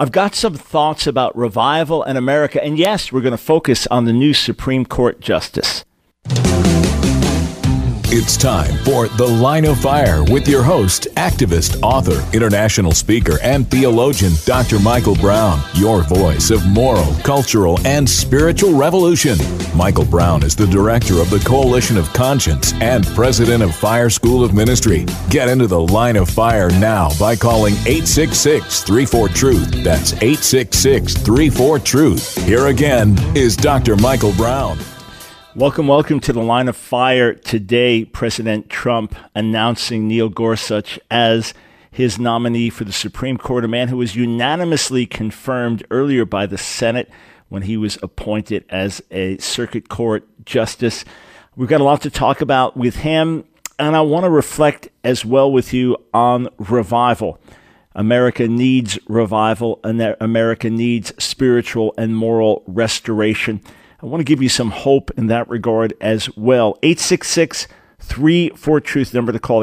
I've got some thoughts about revival in America. And yes, we're going to focus on the new Supreme Court justice. It's time for The Line of Fire with your host, activist, author, international speaker, and theologian, Dr. Michael Brown, your voice of moral, cultural, and spiritual revolution. Michael Brown is the director of the Coalition of Conscience and president of Fire School of Ministry. Get into The Line of Fire now by calling 866-34-TRUTH. That's 866-34-TRUTH. Here again is Dr. Michael Brown. Welcome to the Line of Fire. Today, President Trump announcing Neil Gorsuch as his nominee for the Supreme Court, a man who was unanimously confirmed earlier by the Senate when he was appointed as a circuit court justice. We've got a lot to talk about with him, and I want to reflect as well with you on revival. America needs revival, and America needs spiritual and moral restoration. I want to give you some hope in that regard as well. 866-34-TRUTH, number to call,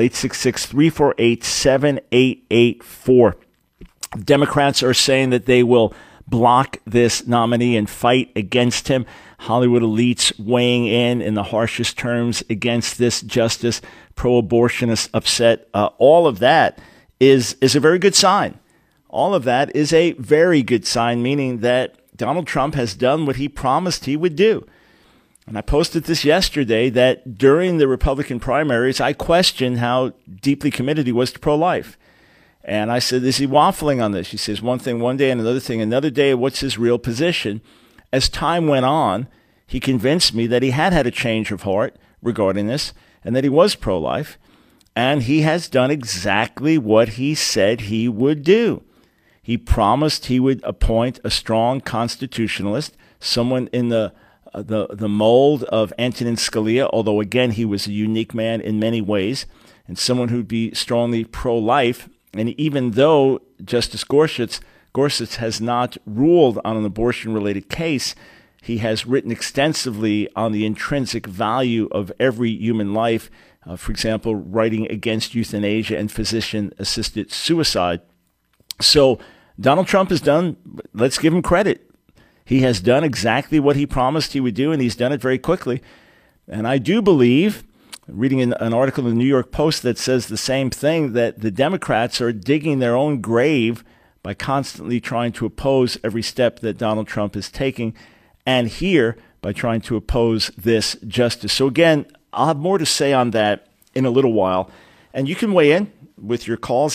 866-348-7884. Democrats are saying that they will block this nominee and fight against him. Hollywood elites weighing in the harshest terms against this justice. Pro-abortionists upset. All of that is a very good sign. All of that is a very good sign, meaning that Donald Trump has done what he promised he would do. And I posted this yesterday that during the Republican primaries, I questioned how deeply committed he was to pro-life. And I said, is he waffling on this? He says one thing one day and another thing another day. What's his real position? As time went on, he convinced me that he had a change of heart regarding this and that he was pro-life. And he has done exactly what he said he would do. He promised he would appoint a strong constitutionalist, someone in the mold of Antonin Scalia, although, again, he was a unique man in many ways, and someone who'd be strongly pro-life. And even though Justice Gorsuch has not ruled on an abortion-related case, he has written extensively on the intrinsic value of every human life, for example, writing against euthanasia and physician-assisted suicide. So Donald Trump has done, let's give him credit. He has done exactly what he promised he would do, and he's done it very quickly. And I do believe, reading an article in the New York Post that says the same thing, that the Democrats are digging their own grave by constantly trying to oppose every step that Donald Trump is taking, and here by trying to oppose this justice. So again, I'll have more to say on that in a little while. And you can weigh in with your calls,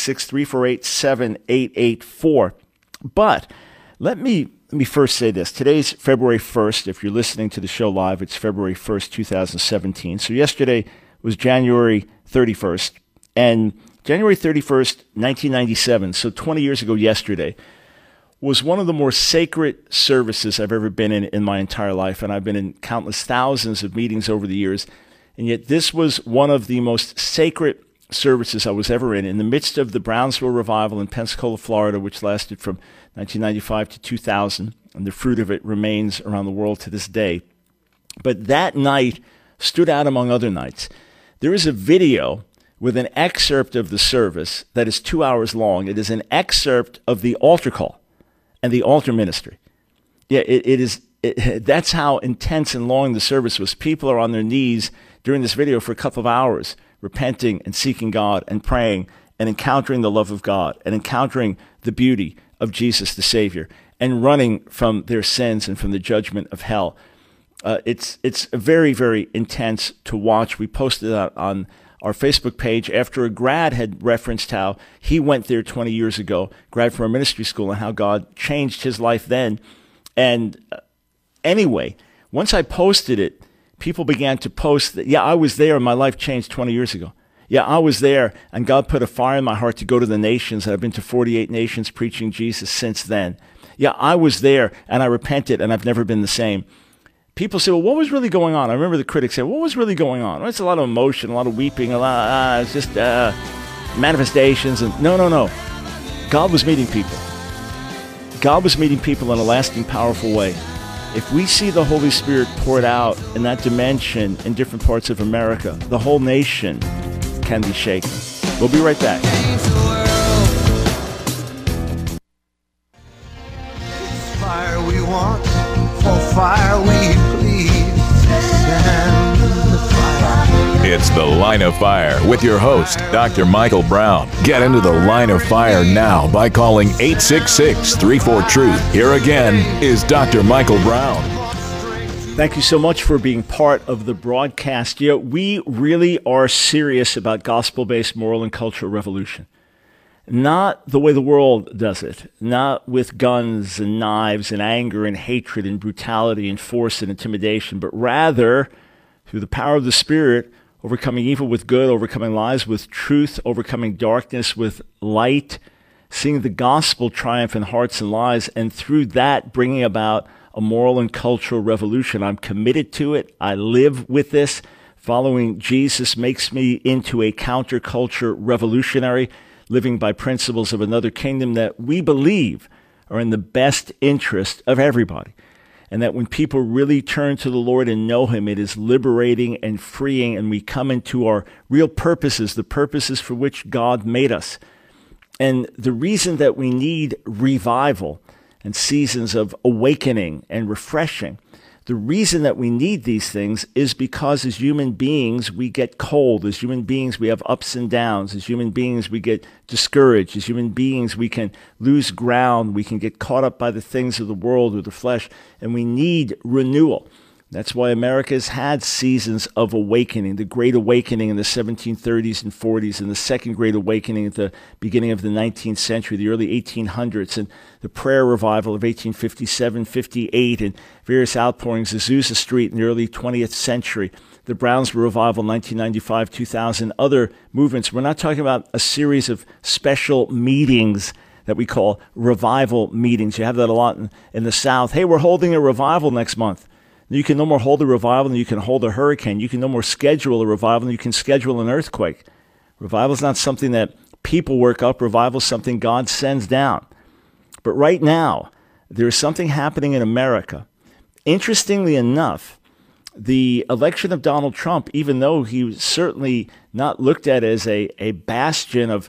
866-348-7884. But let me first say this. Today's February 1st. If you're listening to the show live, it's February 1st, 2017. So yesterday was January 31st. And January 31st, 1997, so 20 years ago yesterday, was one of the more sacred services I've ever been in my entire life. And I've been in countless thousands of meetings over the years. And yet this was one of the most sacred services I was ever in the midst of the Brownsville revival in Pensacola, Florida, which lasted from 1995 to 2000, and the fruit of it remains around the world to this day. But that night stood out among other nights. There is a video with an excerpt of the service that is 2 hours long. It is an excerpt of the altar call and the altar ministry. Yeah, that's how intense and long the service was. People are on their knees during this video for a couple of hours, repenting and seeking God and praying and encountering the love of God and encountering the beauty of Jesus the Savior and running from their sins and from the judgment of hell. It's very, very intense to watch. We posted that on our Facebook page after a grad had referenced how he went there 20 years ago, grad from our ministry school, and how God changed his life then. And anyway, once I posted it, people began to post that, yeah, I was there and my life changed 20 years ago. Yeah, I was there and God put a fire in my heart to go to the nations. And I've been to 48 nations preaching Jesus since then. Yeah, I was there and I repented and I've never been the same. People say, well, what was really going on? I remember the critics said, what was really going on? Well, it's a lot of emotion, a lot of weeping, it's just manifestations. And no. God was meeting people. God was meeting people in a lasting, powerful way. If we see the Holy Spirit poured out in that dimension in different parts of America, the whole nation can be shaken. We'll be right back. fire we want, for fire we please. Send the fire. It's The Line of Fire with your host, Dr. Michael Brown. Get into the Line of Fire now by calling 866-34-TRUTH. Here again is Dr. Michael Brown. Thank you so much for being part of the broadcast. You know, we really are serious about gospel-based moral and cultural revolution. Not the way the world does it, not with guns and knives and anger and hatred and brutality and force and intimidation, but rather through the power of the Spirit, overcoming evil with good, overcoming lies with truth, overcoming darkness with light, seeing the gospel triumph in hearts and lives, and through that bringing about a moral and cultural revolution. I'm committed to it. I live with this. Following Jesus makes me into a counterculture revolutionary, living by principles of another kingdom that we believe are in the best interest of everybody. And that when people really turn to the Lord and know Him, it is liberating and freeing, and we come into our real purposes, the purposes for which God made us. And the reason that we need revival and seasons of awakening and refreshing, the reason that we need these things is because as human beings, we get cold. As human beings, we have ups and downs. As human beings, we get discouraged. As human beings, we can lose ground. We can get caught up by the things of the world or the flesh, and we need renewal. That's why America has had seasons of awakening, the Great Awakening in the 1730s and 40s, and the Second Great Awakening at the beginning of the 19th century, the early 1800s, and the Prayer Revival of 1857, 58, and various outpourings, Azusa Street in the early 20th century, the Brownsville Revival, 1995, 2000, other movements. We're not talking about a series of special meetings that we call revival meetings. You have that a lot in the South. Hey, we're holding a revival next month. You can no more hold a revival than you can hold a hurricane. You can no more schedule a revival than you can schedule an earthquake. Revival is not something that people work up. Revival is something God sends down. But right now, there is something happening in America. Interestingly enough, the election of Donald Trump, even though he was certainly not looked at as a bastion of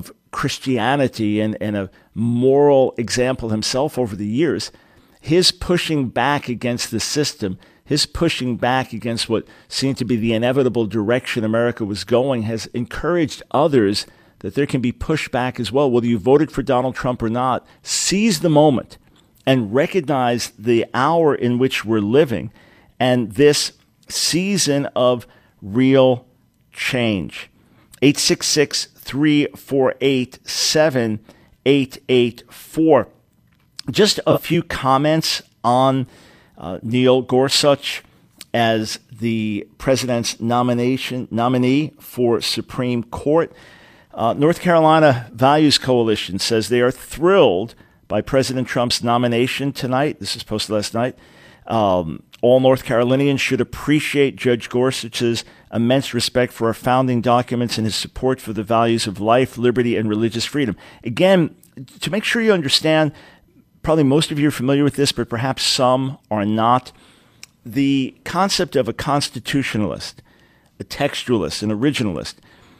Christianity and a moral example himself over the years, his pushing back against the system, his pushing back against what seemed to be the inevitable direction America was going, has encouraged others that there can be pushback as well. Whether you voted for Donald Trump or not, seize the moment and recognize the hour in which we're living and this season of real change. 866-348-7884. Just a few comments on Neil Gorsuch as the president's nominee for Supreme Court. North Carolina Values Coalition says they are thrilled by President Trump's nomination tonight. This is posted last night. All North Carolinians should appreciate Judge Gorsuch's immense respect for our founding documents and his support for the values of life, liberty, and religious freedom. Again, to make sure you understand, probably most of you are familiar with this, but perhaps some are not. The concept of a constitutionalist, a textualist, an originalist.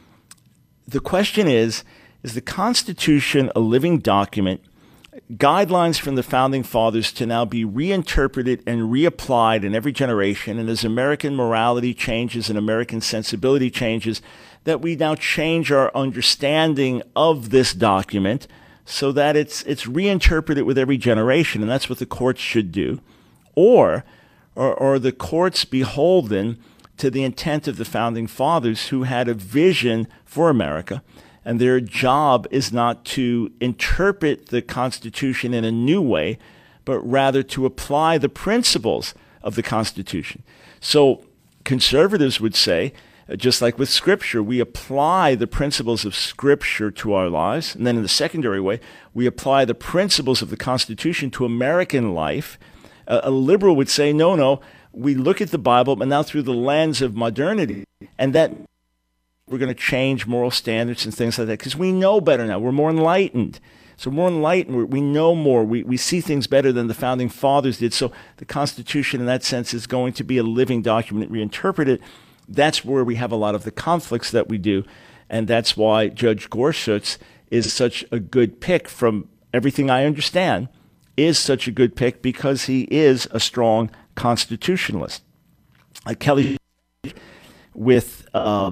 The question is the Constitution a living document, guidelines from the Founding Fathers to now be reinterpreted and reapplied in every generation, and as American morality changes and American sensibility changes, that we now change our understanding of this document so that it's reinterpreted with every generation, and that's what the courts should do. Or the courts beholden to the intent of the Founding Fathers, who had a vision for America, and their job is not to interpret the Constitution in a new way, but rather to apply the principles of the Constitution. So conservatives would say, just like with Scripture, we apply the principles of Scripture to our lives. And then in the secondary way, we apply the principles of the Constitution to American life. A liberal would say, no, we look at the Bible, but now through the lens of modernity. And that we're going to change moral standards and things like that because we know better now. We're more enlightened. So more enlightened, we know more. We see things better than the Founding Fathers did. So the Constitution, in that sense, is going to be a living document, reinterpreted. That's where we have a lot of the conflicts that we do, and that's why Judge Gorsuch is such a good pick from everything I understand. is such a good pick because he is a strong constitutionalist. Kelly with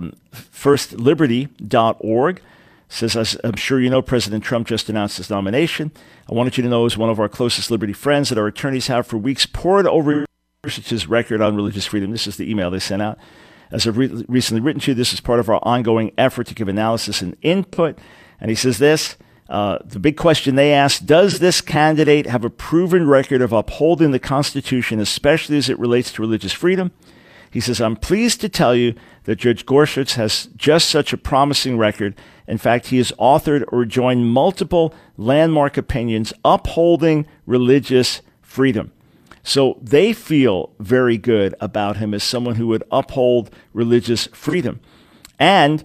firstliberty.org says, as I'm sure you know, President Trump just announced his nomination. I wanted you to know, as one of our closest Liberty friends, that our attorneys have for weeks pored over his record on religious freedom. This is the email they sent out. As I've recently written to you, this is part of our ongoing effort to give analysis and input. And he says this, the big question they asked, does this candidate have a proven record of upholding the Constitution, especially as it relates to religious freedom? He says, I'm pleased to tell you that Judge Gorsuch has just such a promising record. In fact, he has authored or joined multiple landmark opinions upholding religious freedom. So they feel very good about him as someone who would uphold religious freedom. And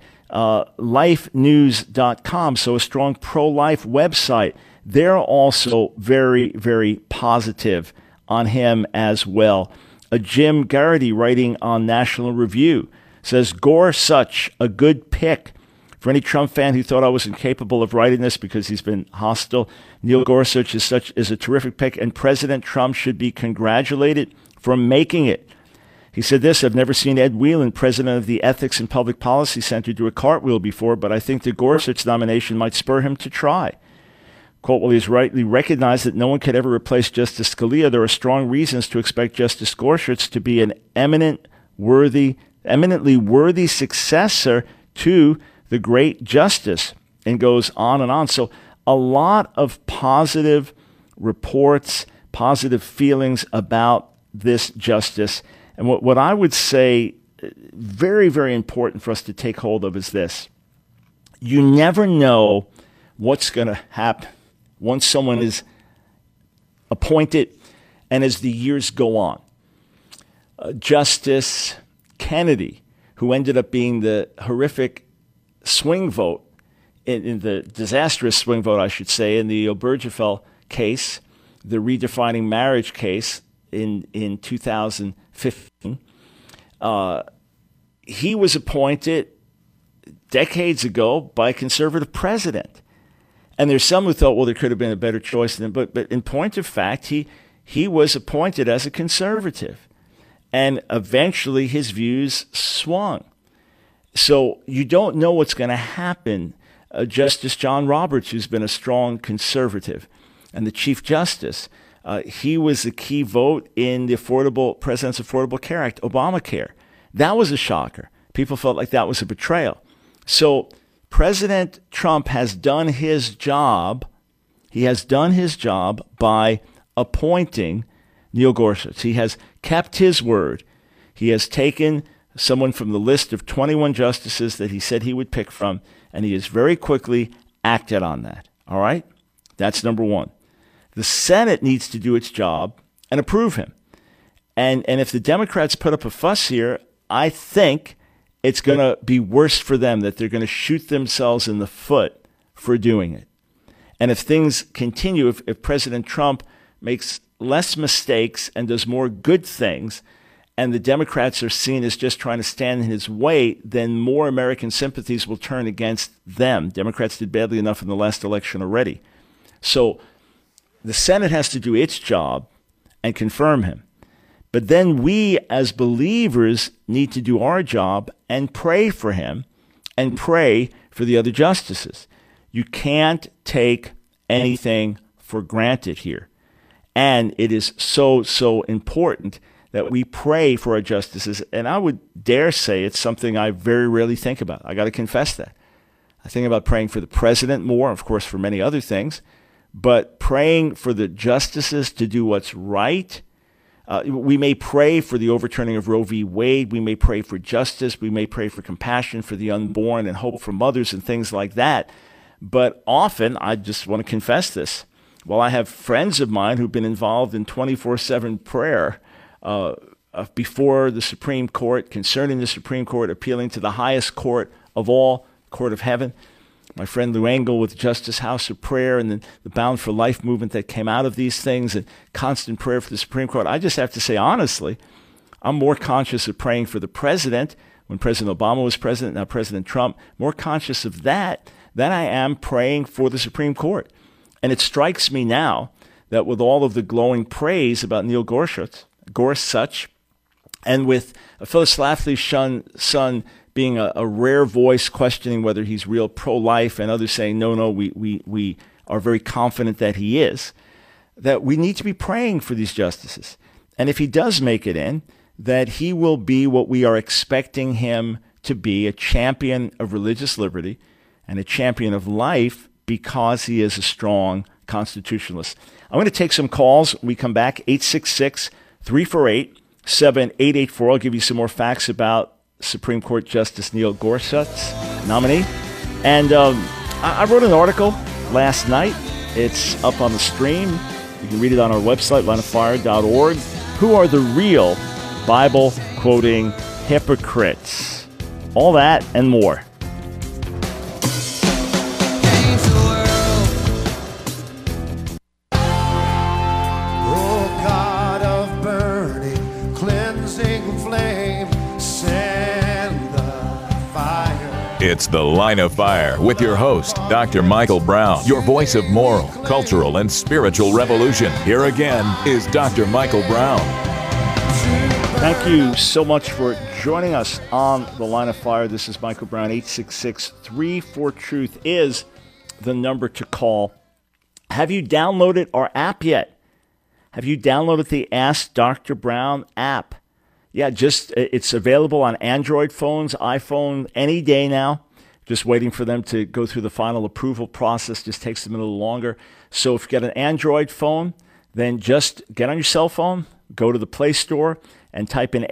lifenews.com, so a strong pro-life website, they're also very, very positive on him as well. Jim Garrity, writing on National Review, says, Gorsuch, a good pick. For any Trump fan who thought I was incapable of writing this because he's been hostile, Neil Gorsuch is a terrific pick, and President Trump should be congratulated for making it. He said this, I've never seen Ed Whelan, president of the Ethics and Public Policy Center, do a cartwheel before, but I think the Gorsuch nomination might spur him to try. Quote, well, he's rightly recognized that no one could ever replace Justice Scalia. There are strong reasons to expect Justice Gorsuch to be an eminently worthy successor to the great justice, and goes on and on. So a lot of positive reports, positive feelings about this justice. And what I would say, very, very important for us to take hold of is this. You never know what's going to happen once someone is appointed and as the years go on. Justice Kennedy, who ended up being the horrific swing vote, in the disastrous swing vote, I should say, in the Obergefell case, the redefining marriage case in 2015. He was appointed decades ago by a conservative president. And there's some who thought, well, there could have been a better choice than him. But in point of fact, he was appointed as a conservative. And eventually his views swung. So you don't know what's going to happen. Justice John Roberts, who's been a strong conservative, and the Chief Justice, he was a key vote in the President's Affordable Care Act, Obamacare. That was a shocker. People felt like that was a betrayal. So President Trump has done his job. He has done his job by appointing Neil Gorsuch. He has kept his word. He has taken someone from the list of 21 justices that he said he would pick from, and he has very quickly acted on that. All right? That's number one. The Senate needs to do its job and approve him. And if the Democrats put up a fuss here, I think it's going to be worse for them, that they're going to shoot themselves in the foot for doing it. And if things continue, if President Trump makes less mistakes and does more good things, and the Democrats are seen as just trying to stand in his way, then more American sympathies will turn against them. Democrats did badly enough in the last election already. So the Senate has to do its job and confirm him. But then we as believers need to do our job and pray for him and pray for the other justices. You can't take anything for granted here. And it is so, so important that we pray for our justices. And I would dare say it's something I very rarely think about. I got to confess that. I think about praying for the president more, of course, for many other things, but praying for the justices to do what's right. We may pray for the overturning of Roe v. Wade. We may pray for justice. We may pray for compassion for the unborn and hope for mothers and things like that. But often, I just want to confess this, while I have friends of mine who've been involved in 24/7 prayer before the Supreme Court, concerning the Supreme Court, appealing to the highest court of all, Court of Heaven. My friend Lou Engle with Justice House of Prayer, and then the Bound for Life movement that came out of these things, and constant prayer for the Supreme Court. I just have to say, honestly, I'm more conscious of praying for the president, when President Obama was president, now President Trump, more conscious of that than I am praying for the Supreme Court. And it strikes me now that with all of the glowing praise about Neil Gorsuch, and with Phyllis Schlafly's son being a rare voice questioning whether he's real pro-life, and others saying, no, we are very confident that he is, that we need to be praying for these justices. And if he does make it in, that he will be what we are expecting him to be, a champion of religious liberty and a champion of life, because he is a strong constitutionalist. I'm going to take some calls when we come back. 866-348-7884. I'll give you some more facts about Supreme Court Justice Neil Gorsuch's nominee. And I wrote an article last night. It's up on the stream. You can read it on our website, lineofire.org. Who are the real Bible-quoting hypocrites? All that and more. It's The Line of Fire with your host, Dr. Michael Brown, your voice of moral, cultural, and spiritual revolution. Here again is Dr. Michael Brown. Thank you so much for joining us on The Line of Fire. This is Michael Brown. 866-34-TRUTH is the number to call. Have you downloaded our app yet? Have you downloaded the Ask Dr. Brown app? Yeah, it's available on Android phones, iPhone, any day now. Just waiting for them to go through the final approval process. Just takes them a little longer. So if you get an Android phone, then just get on your cell phone, go to the Play Store, and type in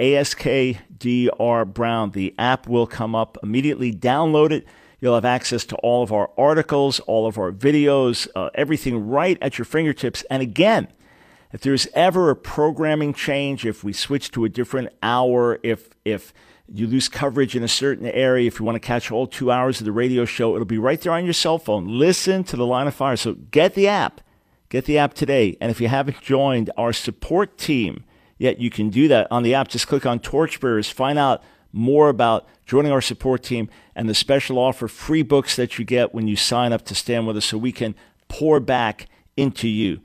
ASKDR Brown. The app will come up immediately. Download it. You'll have access to all of our articles, all of our videos, everything right at your fingertips. And again, if there's ever a programming change, if we switch to a different hour, if you lose coverage in a certain area, if you want to catch all 2 hours of the radio show, it'll be right there on your cell phone. Listen to The Line of Fire. So get the app. Get the app today. And if you haven't joined our support team yet, you can do that on the app. Just click on Torchbearers. Find out more about joining our support team and the special offer, free books that you get when you sign up to stand with us so we can pour back into you.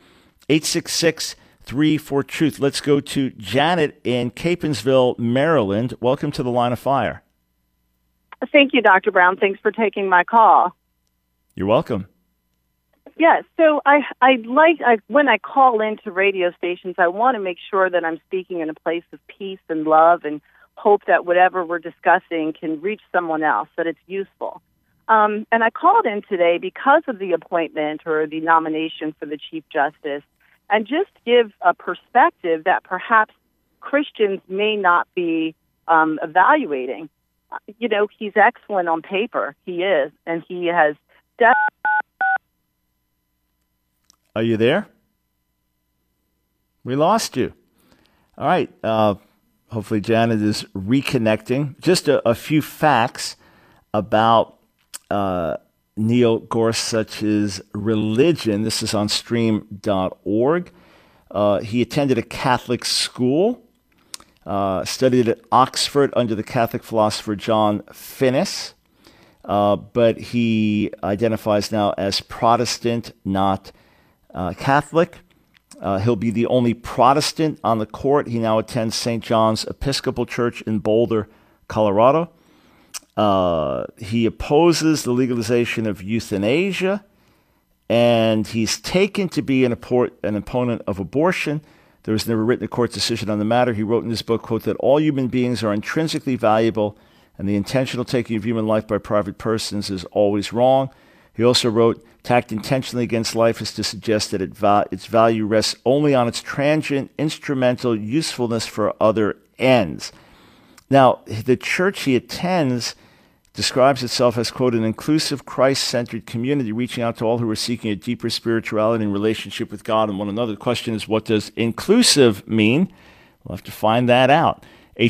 866-34-TRUTH. Let's go to Janet in Caponsville, Maryland. Welcome to The Line of Fire. Thank you, Dr. Brown. Thanks for taking my call. You're welcome. Yeah, so when I call into radio stations, I want to make sure that I'm speaking in a place of peace and love and hope that whatever we're discussing can reach someone else, that it's useful. And I called in today because of the appointment or the nomination for the Chief Justice, and just give a perspective that perhaps Christians may not be evaluating. You know, he's excellent on paper. He is, and he has Are you there? We lost you. All right. Hopefully Janet is reconnecting. Just a few facts about Neil Gorsuch's religion. This is on stream.org. He attended a Catholic school, studied at Oxford under the Catholic philosopher John Finnis, but he identifies now as Protestant, not Catholic. He'll be the only Protestant on the court. He now attends St. John's Episcopal Church in Boulder, Colorado. He opposes the legalization of euthanasia, and he's taken to be an opponent of abortion. There was never written a court decision on the matter. He wrote in his book, quote, that all human beings are intrinsically valuable, and the intentional taking of human life by private persons is always wrong. He also wrote, to act intentionally against life is to suggest that its value rests only on its transient, instrumental usefulness for other ends. Now, the church he attends describes itself as, quote, an inclusive, Christ-centered community reaching out to all who are seeking a deeper spirituality and relationship with God and one another. The question is, what does inclusive mean? We'll have to find that out.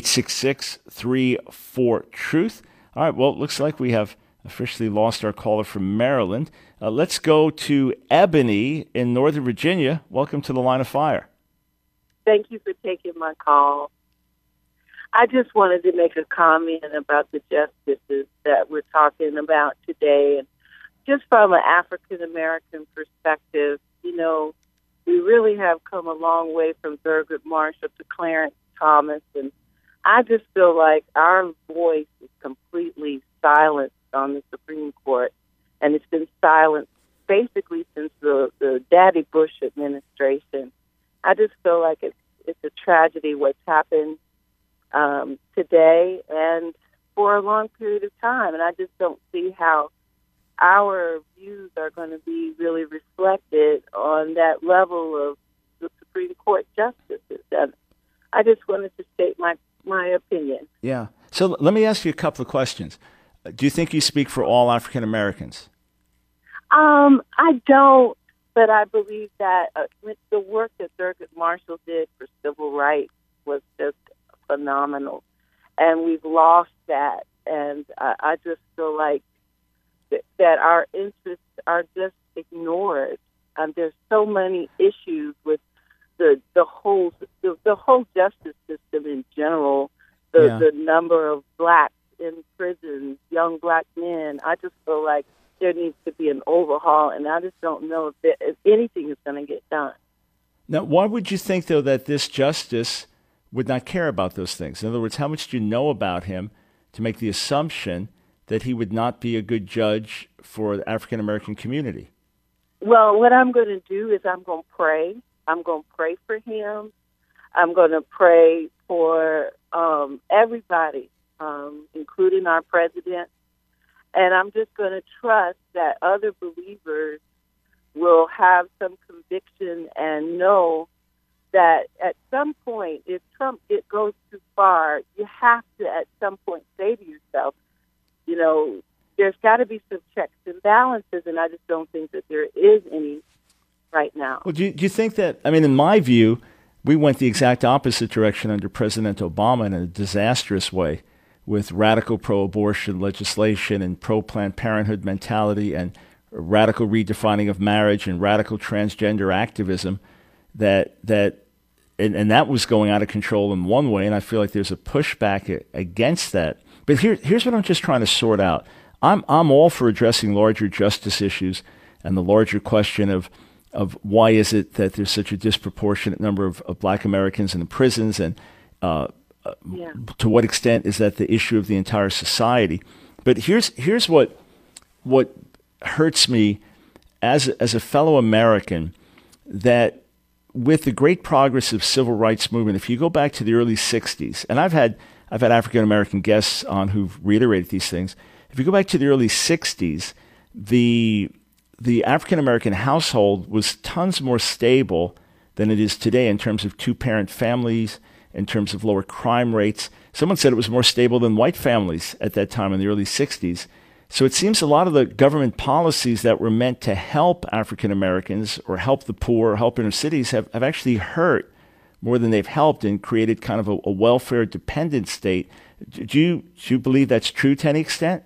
866-34-TRUTH. All right, well, it looks like we have officially lost our caller from Maryland. Let's go to Ebony in Northern Virginia. Welcome to The Line of Fire. Thank you for taking my call. I just wanted to make a comment about the justices that we're talking about today. And just from an African-American perspective, you know, We really have come a long way from Thurgood Marshall to Clarence Thomas, and I just feel like our voice is completely silenced on the Supreme Court, and it's been silenced basically since the Daddy Bush administration. I just feel like it's a tragedy what's happened today and for a long period of time, and I just don't see how our views are going to be really reflected on that level of the Supreme Court justices. And I just wanted to state my opinion. Yeah. So let me ask you a couple of questions. Do you think you speak for all African Americans? I don't, but I believe that the work that Thurgood Marshall did for civil rights was just phenomenal, and we've lost that. And I just feel like that our interests are just ignored. There's so many issues with the whole justice system in general. The number of blacks in prisons, young black men. I just feel like there needs to be an overhaul, and I just don't know if anything is going to get done. Now, why would you think, though, that this justice would not care about those things? In other words, how much do you know about him to make the assumption that he would not be a good judge for the African-American community? Well, what I'm going to do is I'm going to pray. I'm going to pray for him. I'm going to pray for everybody, including our president. And I'm just going to trust that other believers will have some conviction and know that at some point, if Trump goes too far, you have to at some point say to yourself, you know, there's got to be some checks and balances, and I just don't think that there is any right now. Well, do you think that, I mean, in my view, we went the exact opposite direction under President Obama in a disastrous way, with radical pro-abortion legislation and pro-Planned Parenthood mentality and radical redefining of marriage and radical transgender activism that was going out of control in one way, and I feel like there's a pushback against that. But here's what I'm just trying to sort out. I'm all for addressing larger justice issues and the larger question of why is it that there's such a disproportionate number of black Americans in the prisons, and to what extent is that the issue of the entire society? But here's what hurts me as a fellow American, that with the great progress of civil rights movement, if you go back to the early 60s, and I've had African American guests on who've reiterated these things. If you go back to the early 60s, the African American household was tons more stable than it is today in terms of two-parent families, in terms of lower crime rates. Someone said it was more stable than white families at that time in the early 60s. So it seems a lot of the government policies that were meant to help African Americans or help the poor or help inner cities have actually hurt more than they've helped and created kind of a welfare-dependent state. Do you believe that's true to any extent?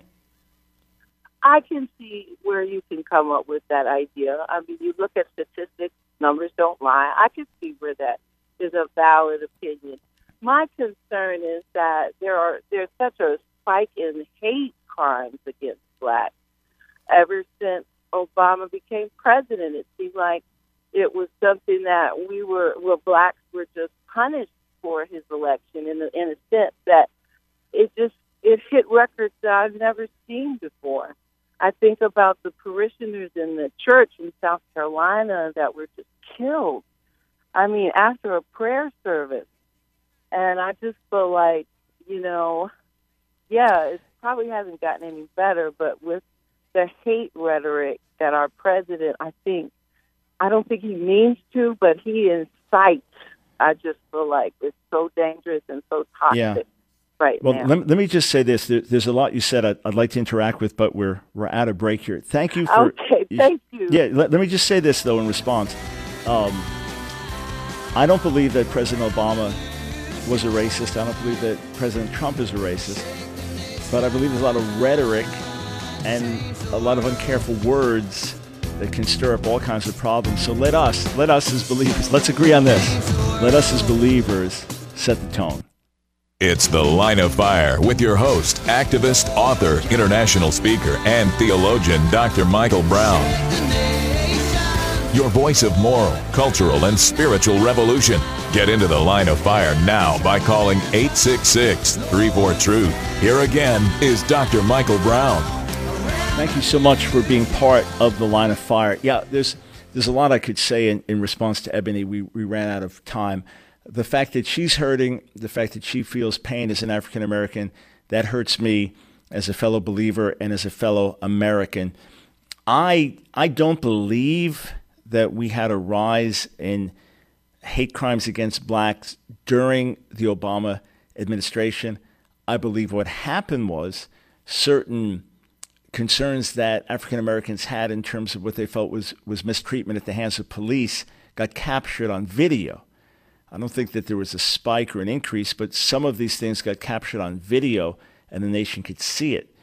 I can see where you can come up with that idea. I mean, you look at statistics, numbers don't lie. I can see where that is a valid opinion. My concern is that there's such a spike in hate crimes against blacks. Ever since Obama became president, it seemed like it was something that blacks were just punished for his election in a sense that it hit records that I've never seen before. I think about the parishioners in the church in South Carolina that were just killed. I mean, after a prayer service. And I just feel like, it probably hasn't gotten any better, but with the hate rhetoric that our president, I don't think he means to, but he incites. I just feel like it's so dangerous and so toxic right now. Well, let me just say this. There's a lot you said I'd like to interact with, but we're out of break here. Thank you for... Okay, thank you. Yeah, let me just say this, though, in response. I don't believe that President Obama was a racist. I don't believe that President Trump is a racist. But I believe there's a lot of rhetoric and a lot of uncareful words that can stir up all kinds of problems. So let us as believers, let's agree on this. Let us as believers set the tone. It's The Line of Fire with your host, activist, author, international speaker, and theologian, Dr. Michael Brown. your voice of moral, cultural, and spiritual revolution. Get into the Line of Fire now by calling 866-34-TRUTH. Here again is Dr. Michael Brown. Thank you so much for being part of the Line of Fire. Yeah, there's a lot I could say in response to Ebony. We ran out of time. The fact that she's hurting, the fact that she feels pain as an African American, that hurts me as a fellow believer and as a fellow American. I don't believe that we had a rise in hate crimes against blacks during the Obama administration. I believe what happened was certain concerns that African Americans had in terms of what they felt was mistreatment at the hands of police got captured on video. I don't think that there was a spike or an increase, but some of these things got captured on video and the nation could see it.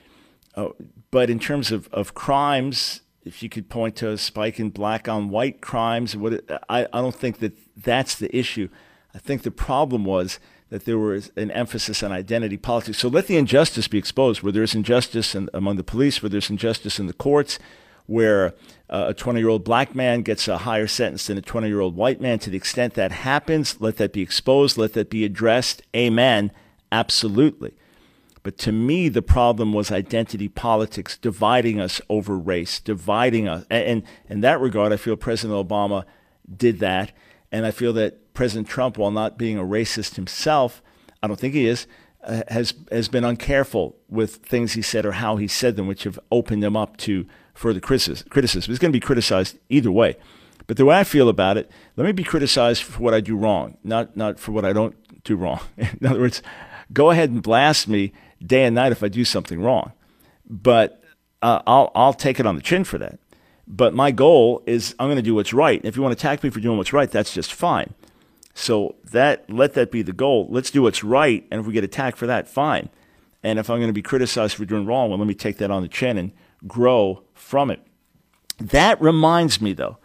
But in terms of crimes, if you could point to a spike in black on white crimes, I don't think that that's the issue. I think the problem was that there was an emphasis on identity politics. So let the injustice be exposed, where there's injustice among the police, where there's injustice in the courts, where a 20-year-old black man gets a higher sentence than a 20-year-old white man. To the extent that happens, let that be exposed, let that be addressed. Amen. Absolutely. But to me, the problem was identity politics, dividing us over race, dividing us. And in that regard, I feel President Obama did that. And I feel that President Trump, while not being a racist himself, I don't think he is, has been uncareful with things he said or how he said them, which have opened him up to further criticism. He's going to be criticized either way. But the way I feel about it, let me be criticized for what I do wrong, not for what I don't do wrong. In other words, go ahead and blast me day and night if I do something wrong. But I'll take it on the chin for that. But my goal is I'm going to do what's right. If you want to attack me for doing what's right, that's just fine. So let that be the goal. Let's do what's right, and if we get attacked for that, fine. And if I'm going to be criticized for doing wrong, well, let me take that on the chin and grow from it. That reminds me, though,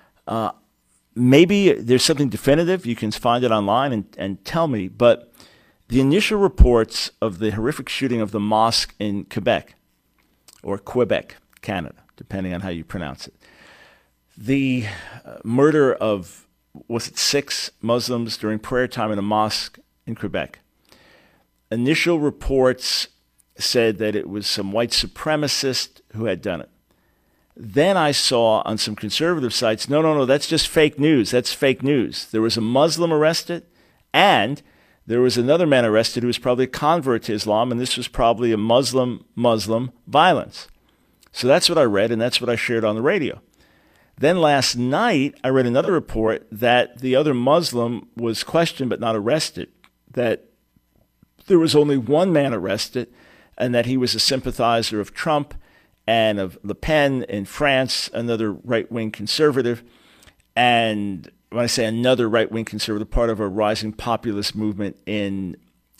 maybe there's something definitive. You can find it online and tell me. But the initial reports of the horrific shooting of the mosque in Quebec, or Quebec, Canada, depending on how you pronounce it. The murder of, 6 Muslims during prayer time in a mosque in Quebec. Initial reports said that it was some white supremacist who had done it. Then I saw on some conservative sites, no, that's just fake news. That's fake news. There was a Muslim arrested, and there was another man arrested who was probably a convert to Islam, and this was probably a Muslim violence. So that's what I read, and that's what I shared on the radio. Then last night, I read another report that the other Muslim was questioned but not arrested, that there was only one man arrested, and that he was a sympathizer of Trump and of Le Pen in France, another right-wing conservative. And when I say another right-wing conservative, part of a rising populist movement in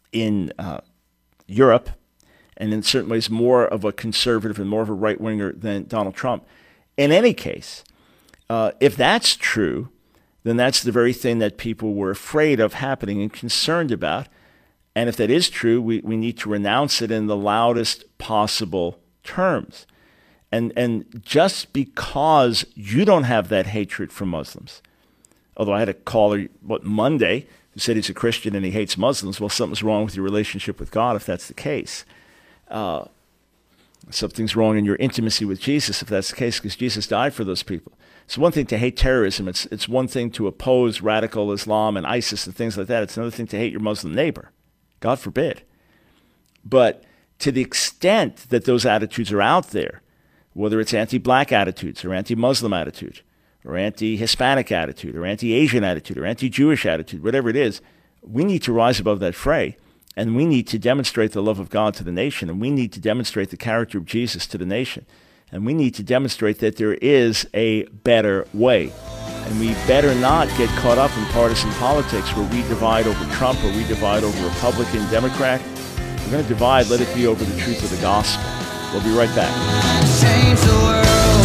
Europe, and in certain ways more of a conservative and more of a right-winger than Donald Trump. In any case, if that's true, then that's the very thing that people were afraid of happening and concerned about. And if that is true, we need to renounce it in the loudest possible terms. And just because you don't have that hatred for Muslims, although I had a caller, Monday, who said he's a Christian and he hates Muslims, well, something's wrong with your relationship with God if that's the case. Something's wrong in your intimacy with Jesus if that's the case, because Jesus died for those people. It's one thing to hate terrorism. It's one thing to oppose radical Islam and ISIS and things like that. It's another thing to hate your Muslim neighbor. God forbid. But to the extent that those attitudes are out there, whether it's anti-black attitudes or anti-Muslim attitude or anti-Hispanic attitude or anti-Asian attitude or anti-Jewish attitude, whatever it is, we need to rise above that fray. And we need to demonstrate the love of God to the nation, and we need to demonstrate the character of Jesus to the nation. And we need to demonstrate that there is a better way. And we better not get caught up in partisan politics where we divide over Trump or we divide over Republican, Democrat. If we're going to divide, let it be over the truth of the gospel. We'll be right back. Change the world.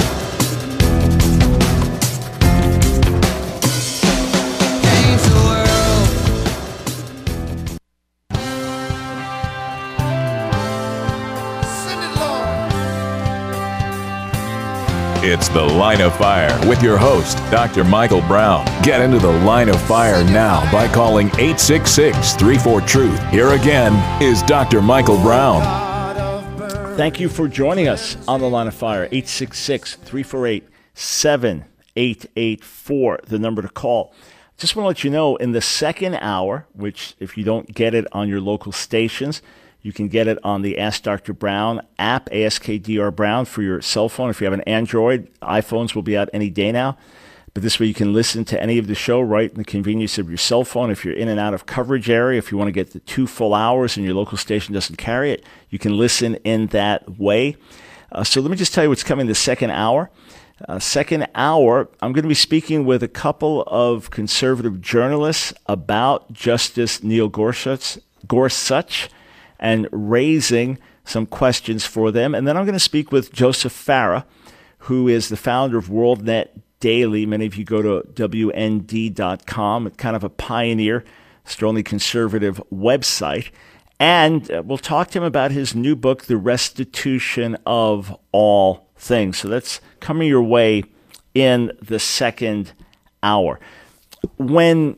Change the world. It's The Line of Fire with your host, Dr. Michael Brown. Get into the Line of Fire now by calling 866-34-TRUTH. Here again is Dr. Michael Brown. Thank you for joining us on the Line of Fire. 866-348-7884, the number to call. Just want to let you know, in the second hour, which if you don't get it on your local stations, you can get it on the Ask Dr. Brown app, ASKDR Brown, for your cell phone. If you have an Android, iPhones will be out any day now. But this way you can listen to any of the show right in the convenience of your cell phone. If you're in and out of coverage area, if you want to get the 2 full hours and your local station doesn't carry it, you can listen in that way. So let me just tell you what's coming the second hour. Second hour, I'm going to be speaking with a couple of conservative journalists about Justice Neil Gorsuch and raising some questions for them. And then I'm going to speak with Joseph Farah, who is the founder of WorldNet Daily. Many of you go to WND.com, kind of a pioneer, strongly conservative website. And we'll talk to him about his new book, The Restitution of All Things. So that's coming your way in the second hour. When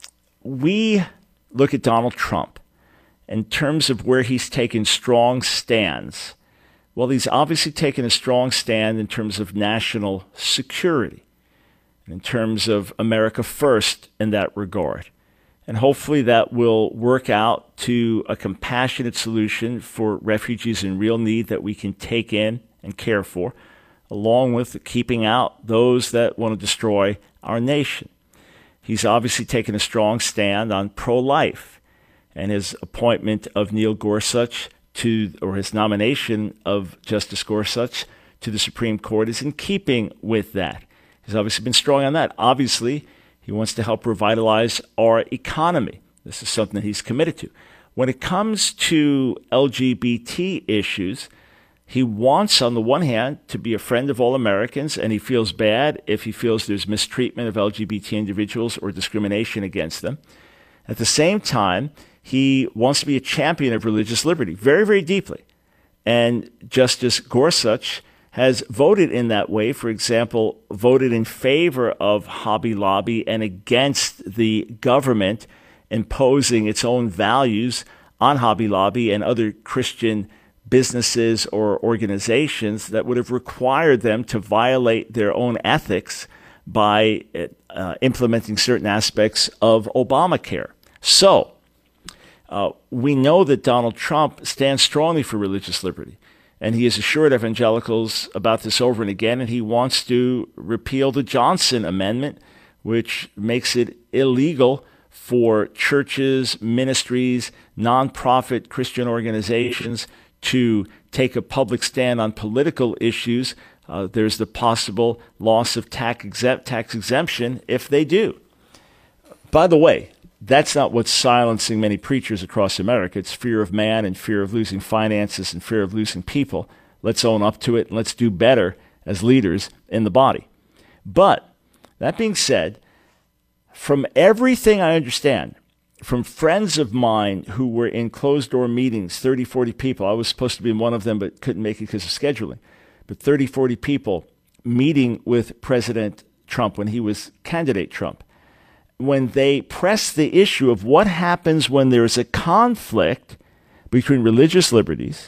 we look at Donald Trump, in terms of where he's taken strong stands, well, he's obviously taken a strong stand in terms of national security, in terms of America first in that regard. And hopefully that will work out to a compassionate solution for refugees in real need that we can take in and care for, along with keeping out those that want to destroy our nation. He's obviously taken a strong stand on pro-life. And his appointment of Neil Gorsuch or his nomination of Justice Gorsuch to the Supreme Court is in keeping with that. He's obviously been strong on that. Obviously, he wants to help revitalize our economy. This is something that he's committed to. When it comes to LGBT issues, he wants, on the one hand, to be a friend of all Americans, and he feels bad if he feels there's mistreatment of LGBT individuals or discrimination against them. At the same time, he wants to be a champion of religious liberty, very, very deeply. And Justice Gorsuch has voted in that way. For example, voted in favor of Hobby Lobby and against the government imposing its own values on Hobby Lobby and other Christian businesses or organizations that would have required them to violate their own ethics by implementing certain aspects of Obamacare. So, we know that Donald Trump stands strongly for religious liberty, and he has assured evangelicals about this over and again, and he wants to repeal the Johnson Amendment, which makes it illegal for churches, ministries, nonprofit Christian organizations to take a public stand on political issues. There's the possible loss of tax exemption if they do. By the way, that's not what's silencing many preachers across America. It's fear of man and fear of losing finances and fear of losing people. Let's own up to it and let's do better as leaders in the body. But that being said, from everything I understand, from friends of mine who were in closed-door meetings, 30, 40 people, I was supposed to be in one of them but couldn't make it because of scheduling, but 30, 40 people meeting with President Trump when he was candidate Trump, when they press the issue of what happens when there's a conflict between religious liberties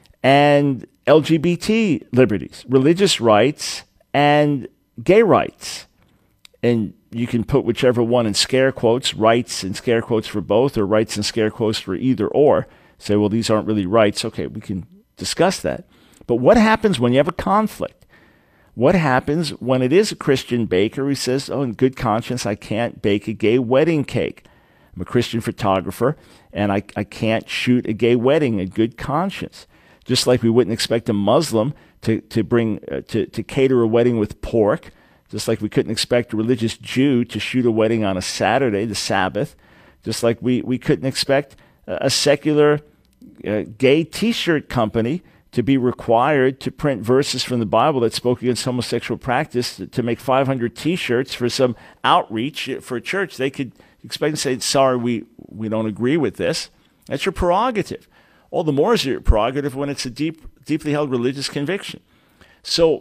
and LGBT liberties, religious rights and gay rights. And you can put whichever one in scare quotes, rights in scare quotes for both, or rights in scare quotes for either or. Say, well, these aren't really rights. Okay, we can discuss that. But what happens when you have a conflict? What happens when it is a Christian baker who says, oh, in good conscience, I can't bake a gay wedding cake. I'm a Christian photographer, and I can't shoot a gay wedding in good conscience. Just like we wouldn't expect a Muslim to cater a wedding with pork, just like we couldn't expect a religious Jew to shoot a wedding on a Saturday, the Sabbath, just like we couldn't expect a secular gay T-shirt company to be required to print verses from the Bible that spoke against homosexual practice to make 500 T-shirts for some outreach for a church. They could expect to say, sorry, we don't agree with this. That's your prerogative. All the more is your prerogative when it's a deeply held religious conviction. So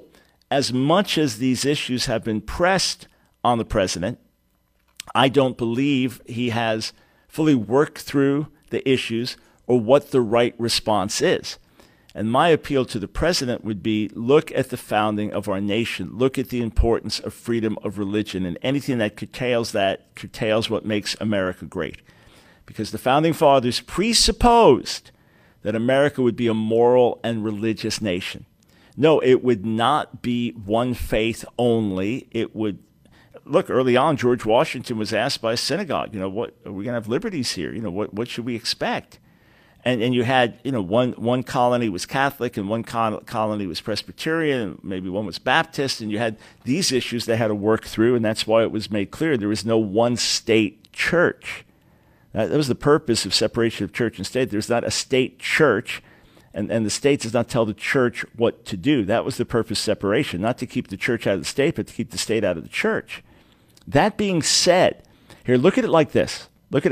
as much as these issues have been pressed on the president, I don't believe he has fully worked through the issues or what the right response is. And my appeal to the president would be, look at the founding of our nation. Look at the importance of freedom of religion, and anything that curtails what makes America great. Because the founding fathers presupposed that America would be a moral and religious nation. No, it would not be one faith only. It would, look, early on, George Washington was asked by a synagogue, what are we going to have liberties here? What should we expect? And you had, one colony was Catholic and one colony was Presbyterian, and maybe one was Baptist, and you had these issues they had to work through, and that's why it was made clear there was no one state church. That was the purpose of separation of church and state. There's not a state church, and the state does not tell the church what to do. That was the purpose of separation, not to keep the church out of the state, but to keep the state out of the church. That being said, here, look at it like this.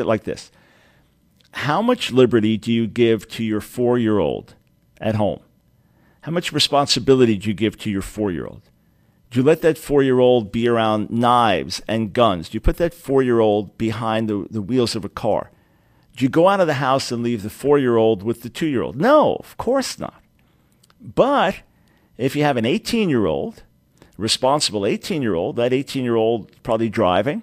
How much liberty do you give to your 4-year-old at home? How much responsibility do you give to your 4-year-old? Do you let that 4-year-old be around knives and guns? Do you put that 4-year-old behind the wheels of a car? Do you go out of the house and leave the 4-year-old with the 2-year-old? No, of course not. But if you have an 18-year-old, responsible 18-year-old, that 18-year-old probably driving,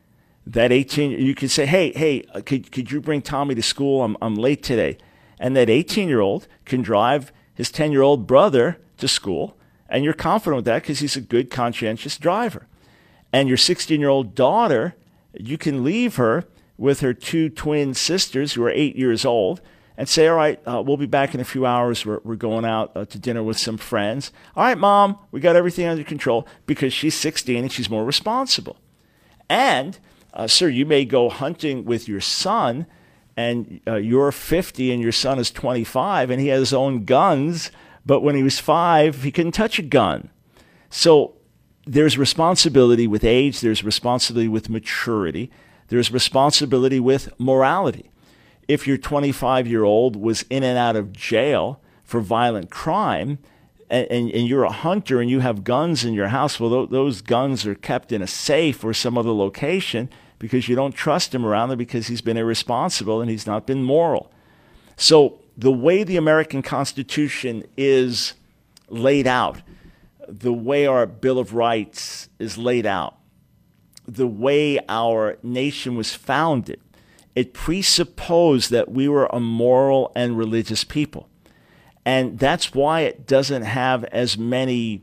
you could say, hey, could you bring Tommy to school? I'm late today. And that 18-year-old can drive his 10-year-old brother to school, and you're confident with that because he's a good, conscientious driver. And your 16-year-old daughter, you can leave her with her 2 twin sisters who are 8 years old and say, all right, we'll be back in a few hours. We're going out to dinner with some friends. All right, Mom, we got everything under control, because she's 16 and she's more responsible. And sir, you may go hunting with your son, and you're 50 and your son is 25, and he has his own guns, but when he was 5, he couldn't touch a gun. So there's responsibility with age, there's responsibility with maturity, there's responsibility with morality. If your 25-year-old was in and out of jail for violent crime, and you're a hunter and you have guns in your house, well, those guns are kept in a safe or some other location, because you don't trust him around there because he's been irresponsible and he's not been moral. So the way the American Constitution is laid out, the way our Bill of Rights is laid out, the way our nation was founded, it presupposed that we were a moral and religious people. And that's why it doesn't have as many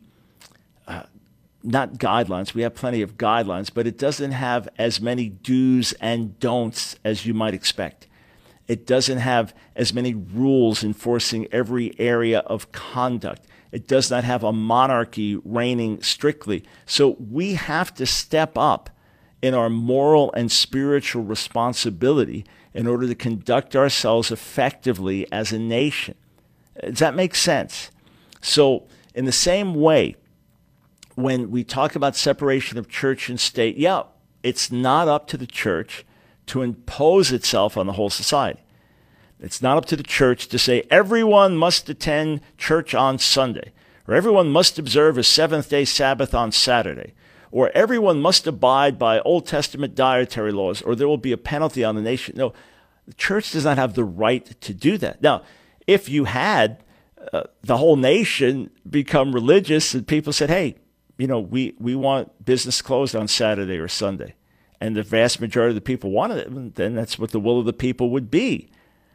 not guidelines, we have plenty of guidelines, but it doesn't have as many do's and don'ts as you might expect. It doesn't have as many rules enforcing every area of conduct. It does not have a monarchy reigning strictly. So we have to step up in our moral and spiritual responsibility in order to conduct ourselves effectively as a nation. Does that make sense? So in the same way, when we talk about separation of church and state, yeah, it's not up to the church to impose itself on the whole society. It's not up to the church to say everyone must attend church on Sunday, or everyone must observe a seventh-day Sabbath on Saturday, or everyone must abide by Old Testament dietary laws, or there will be a penalty on the nation. No, the church does not have the right to do that. Now, if you had the whole nation become religious and people said, hey, we want business closed on Saturday or Sunday, and the vast majority of the people wanted it, then that's what the will of the people would be.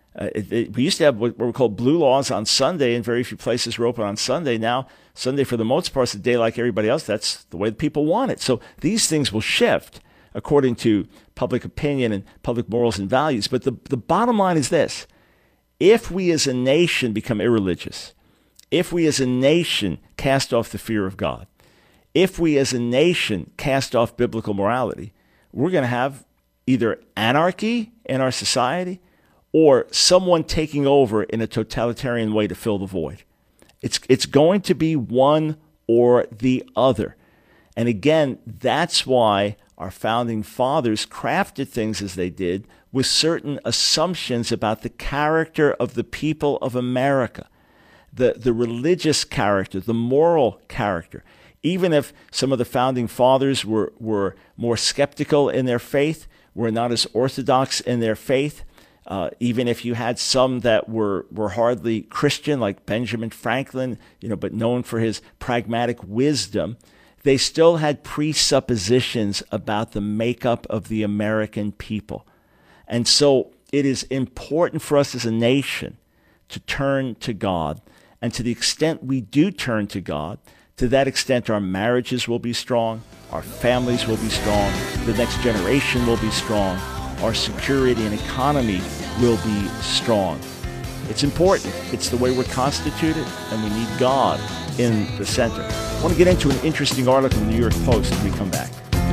We used to have what were called blue laws on Sunday, and very few places were open on Sunday. Now, Sunday, for the most part, is a day like everybody else. That's the way the people want it. So these things will shift according to public opinion and public morals and values. But the bottom line is this. If we as a nation become irreligious, if we as a nation cast off the fear of God, if we as a nation cast off biblical morality, we're going to have either anarchy in our society or someone taking over in a totalitarian way to fill the void. It's going to be one or the other. And again, that's why our founding fathers crafted things as they did with certain assumptions about the character of the people of America, the religious character, the moral character. Even if some of the founding fathers were more skeptical in their faith, were not as orthodox in their faith, even if you had some that were hardly Christian, like Benjamin Franklin, but known for his pragmatic wisdom, they still had presuppositions about the makeup of the American people. And so it is important for us as a nation to turn to God. And to the extent we do turn to God, to that extent our marriages will be strong, our families will be strong, the next generation will be strong, our security and economy will be strong. It's important. It's the way we're constituted, and we need God in the center. I want to get into an interesting article in the New York Post when we come back.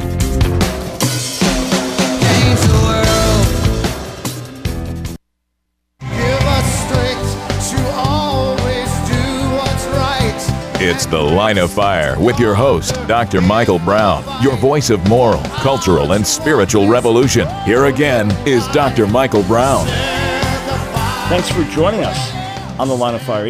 It's The Line of Fire with your host, Dr. Michael Brown, your voice of moral, cultural, and spiritual revolution. Here again is Dr. Michael Brown. Thanks for joining us on The Line of Fire,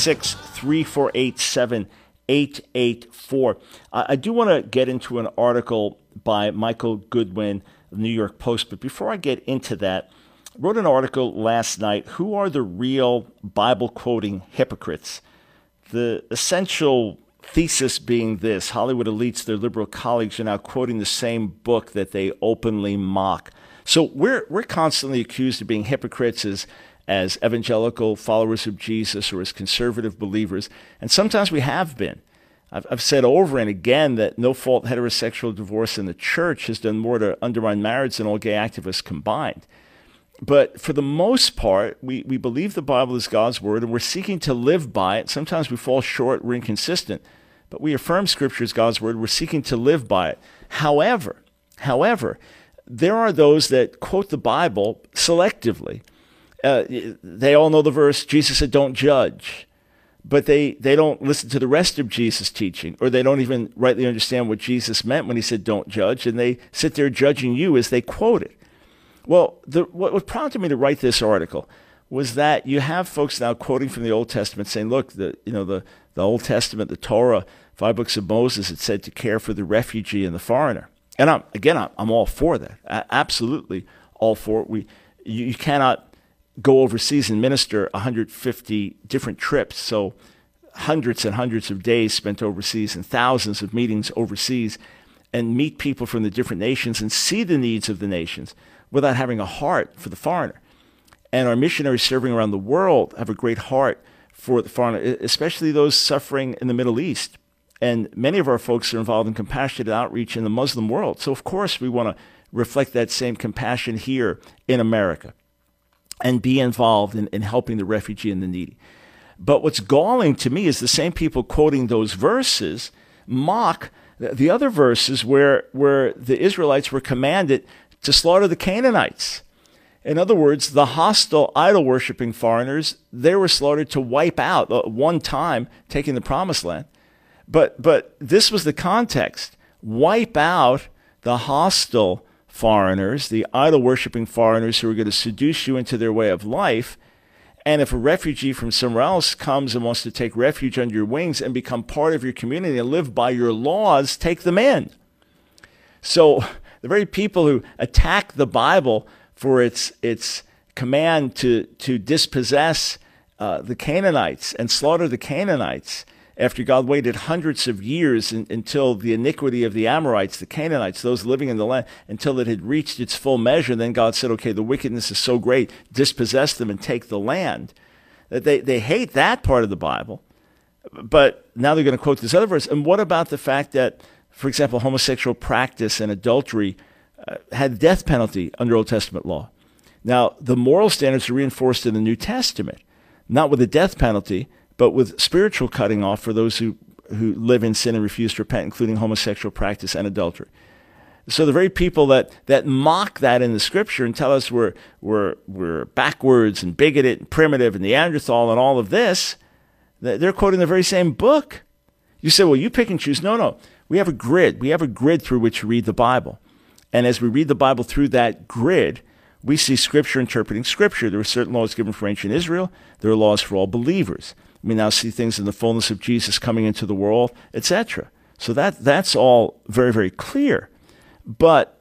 866-348-7884. I do want to get into an article by Michael Goodwin, the New York Post, but before I get into that, I wrote an article last night, Who Are the Real Bible-Quoting Hypocrites? The essential thesis being this: Hollywood elites, their liberal colleagues, are now quoting the same book that they openly mock. So we're constantly accused of being hypocrites as evangelical followers of Jesus or as conservative believers, and sometimes we have been. I've said over and again that no-fault heterosexual divorce in the church has done more to undermine marriage than all gay activists combined. But for the most part, we believe the Bible is God's word, and we're seeking to live by it. Sometimes we fall short, we're inconsistent, but we affirm Scripture as God's word. We're seeking to live by it. However, there are those that quote the Bible selectively. They all know the verse, Jesus said, don't judge. But they don't listen to the rest of Jesus' teaching, or they don't even rightly understand what Jesus meant when he said don't judge, and they sit there judging you as they quote it. Well, what prompted me to write this article was that you have folks now quoting from the Old Testament saying, look, the Old Testament, the Torah, 5 books of Moses, it said to care for the refugee and the foreigner. And I'm all for that. Absolutely all for it. You cannot go overseas and minister 150 different trips. So hundreds and hundreds of days spent overseas and thousands of meetings overseas and meet people from the different nations and see the needs of the nations without having a heart for the foreigner. And our missionaries serving around the world have a great heart for the foreigner, especially those suffering in the Middle East. And many of our folks are involved in compassionate outreach in the Muslim world. So, of course, we want to reflect that same compassion here in America and be involved in helping the refugee and the needy. But what's galling to me is the same people quoting those verses mock the other verses where the Israelites were commanded to slaughter the Canaanites. In other words, the hostile idol-worshiping foreigners, they were slaughtered to wipe out one time, taking the promised land. But this was the context. Wipe out the hostile foreigners, the idol-worshiping foreigners who are going to seduce you into their way of life. And if a refugee from somewhere else comes and wants to take refuge under your wings and become part of your community and live by your laws, take them in. So the very people who attack the Bible for its command to dispossess the Canaanites and slaughter the Canaanites after God waited hundreds of years until the iniquity of the Amorites, the Canaanites, those living in the land, until it had reached its full measure. Then God said, okay, the wickedness is so great, dispossess them and take the land. That they hate that part of the Bible, but now they're going to quote this other verse. And what about the fact that, for example, homosexual practice and adultery had death penalty under Old Testament law? Now, the moral standards are reinforced in the New Testament, not with a death penalty, but with spiritual cutting off for those who live in sin and refuse to repent, including homosexual practice and adultery. So the very people that mock that in the Scripture and tell us we're backwards and bigoted and primitive and Neanderthal and all of this, they're quoting the very same book. You say, well, you pick and choose. No. We have a grid. We have a grid through which we read the Bible. And as we read the Bible through that grid, we see Scripture interpreting Scripture. There are certain laws given for ancient Israel. There are laws for all believers. We now see things in the fullness of Jesus coming into the world, etc. So that's all very, very clear. But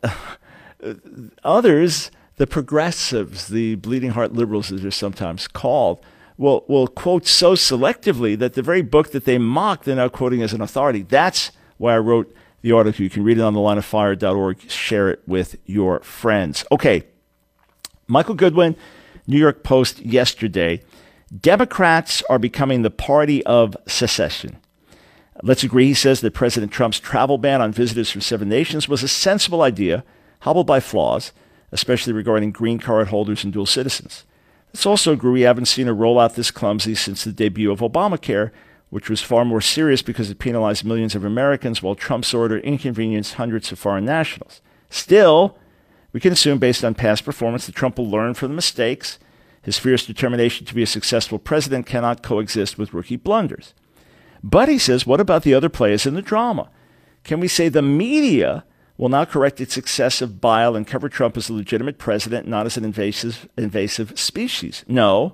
others, the progressives, the bleeding heart liberals, as they're sometimes called, will quote so selectively that the very book that they mock, they're now quoting as an authority. That's why I wrote the article. You can read it on thelineoffire.org. Share it with your friends. Okay, Michael Goodwin, New York Post yesterday. Democrats are becoming the party of secession. Let's agree, he says, that President Trump's travel ban on visitors from 7 nations was a sensible idea, hobbled by flaws, especially regarding green card holders and dual citizens. Let's also agree we haven't seen a rollout this clumsy since the debut of Obamacare, which was far more serious because it penalized millions of Americans, while Trump's order inconvenienced hundreds of foreign nationals. Still, we can assume, based on past performance, that Trump will learn from the mistakes. His fierce determination to be a successful president cannot coexist with rookie blunders. But, he says, what about the other players in the drama? Can we say the media will now correct its excessive bile and cover Trump as a legitimate president, not as an invasive species? No.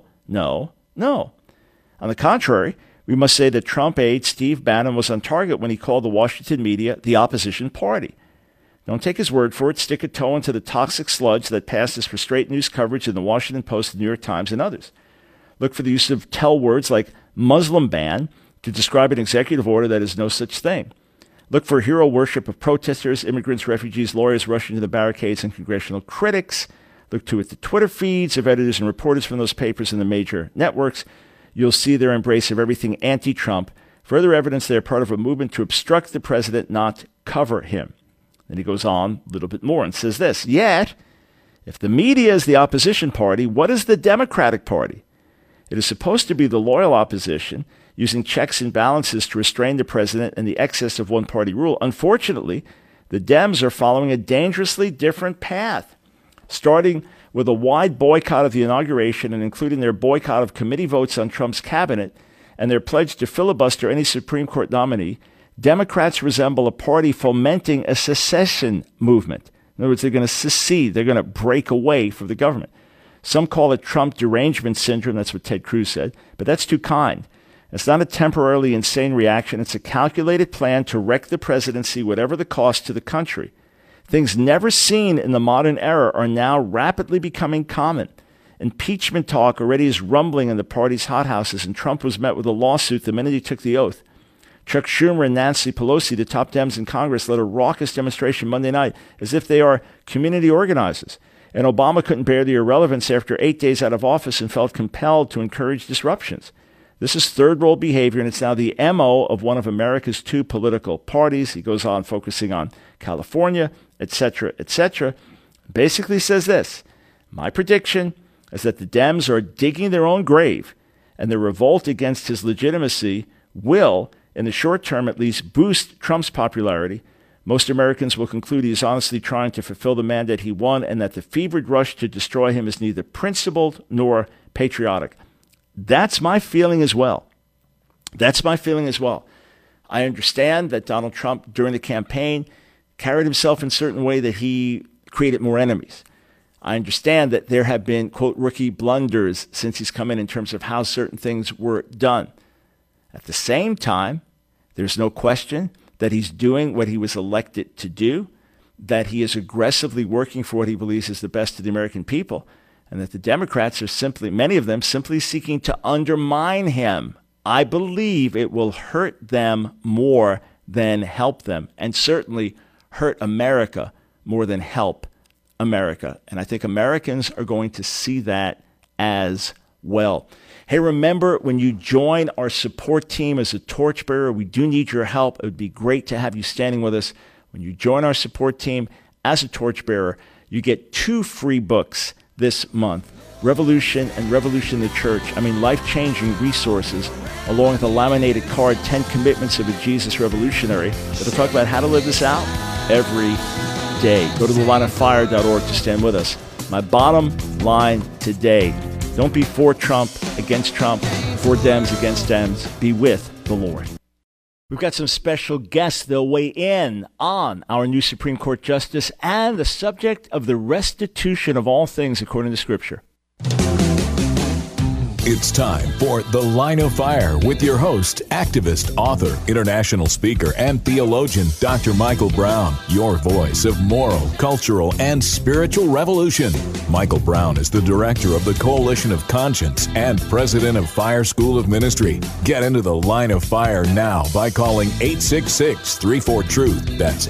On the contrary, we must say that Trump aide Steve Bannon was on target when he called the Washington media the opposition party. Don't take his word for it. Stick a toe into the toxic sludge that passes for straight news coverage in the Washington Post, the New York Times, and others. Look for the use of tell words like Muslim ban to describe an executive order that is no such thing. Look for hero worship of protesters, immigrants, refugees, lawyers rushing to the barricades, and congressional critics. Look to the Twitter feeds of editors and reporters from those papers and the major networks. You'll see their embrace of everything anti-Trump, further evidence they're part of a movement to obstruct the president, not cover him. Then he goes on a little bit more and says this, yet, if the media is the opposition party, what is the Democratic Party? It is supposed to be the loyal opposition, using checks and balances to restrain the president and the excess of one-party rule. Unfortunately, the Dems are following a dangerously different path, starting with a wide boycott of the inauguration and including their boycott of committee votes on Trump's cabinet and their pledge to filibuster any Supreme Court nominee. Democrats resemble a party fomenting a secession movement. In other words, they're going to secede. They're going to break away from the government. Some call it Trump derangement syndrome. That's what Ted Cruz said. But that's too kind. It's not a temporarily insane reaction. It's a calculated plan to wreck the presidency, whatever the cost to the country. Things never seen in the modern era are now rapidly becoming common. Impeachment talk already is rumbling in the party's hothouses, and Trump was met with a lawsuit the minute he took the oath. Chuck Schumer and Nancy Pelosi, the top Dems in Congress, led a raucous demonstration Monday night as if they are community organizers. And Obama couldn't bear the irrelevance after 8 days out of office and felt compelled to encourage disruptions. This is third-world behavior, and it's now the MO of one of America's two political parties. He goes on focusing on California, etc., etc. Basically says this, my prediction is that the Dems are digging their own grave, and the revolt against his legitimacy will, in the short term at least, boost Trump's popularity. Most Americans will conclude he is honestly trying to fulfill the mandate he won, and that the fevered rush to destroy him is neither principled nor patriotic. That's my feeling as well. I understand that Donald Trump, during the campaign, carried himself in a certain way that he created more enemies. I understand that there have been, quote, rookie blunders since he's come in terms of how certain things were done. At the same time, there's no question that he's doing what he was elected to do, that he is aggressively working for what he believes is the best of the American people, and that the Democrats are simply, many of them, simply seeking to undermine him. I believe it will hurt them more than help them, and certainly hurt America more than help America. And I think Americans are going to see that as well. Hey, remember, when you join our support team as a torchbearer, we do need your help. It would be great to have you standing with us. When you join our support team as a torchbearer, you get 2 free books this month, Revolution and Revolution the Church. Life-changing resources, along with a laminated card, 10 Commitments of a Jesus Revolutionary, that'll talk about how to live this out every day. Go to thelineoffire.org to stand with us. My bottom line today, don't be for Trump, against Trump, for Dems, against Dems. Be with the Lord. We've got some special guests. They'll weigh in on our new Supreme Court Justice and the subject of the restitution of all things according to Scripture. It's time for The Line of Fire with your host, activist, author, international speaker, and theologian, Dr. Michael Brown, your voice of moral, cultural, and spiritual revolution. Michael Brown is the director of the Coalition of Conscience and president of Fire School of Ministry. Get into The Line of Fire now by calling 866-34-TRUTH. That's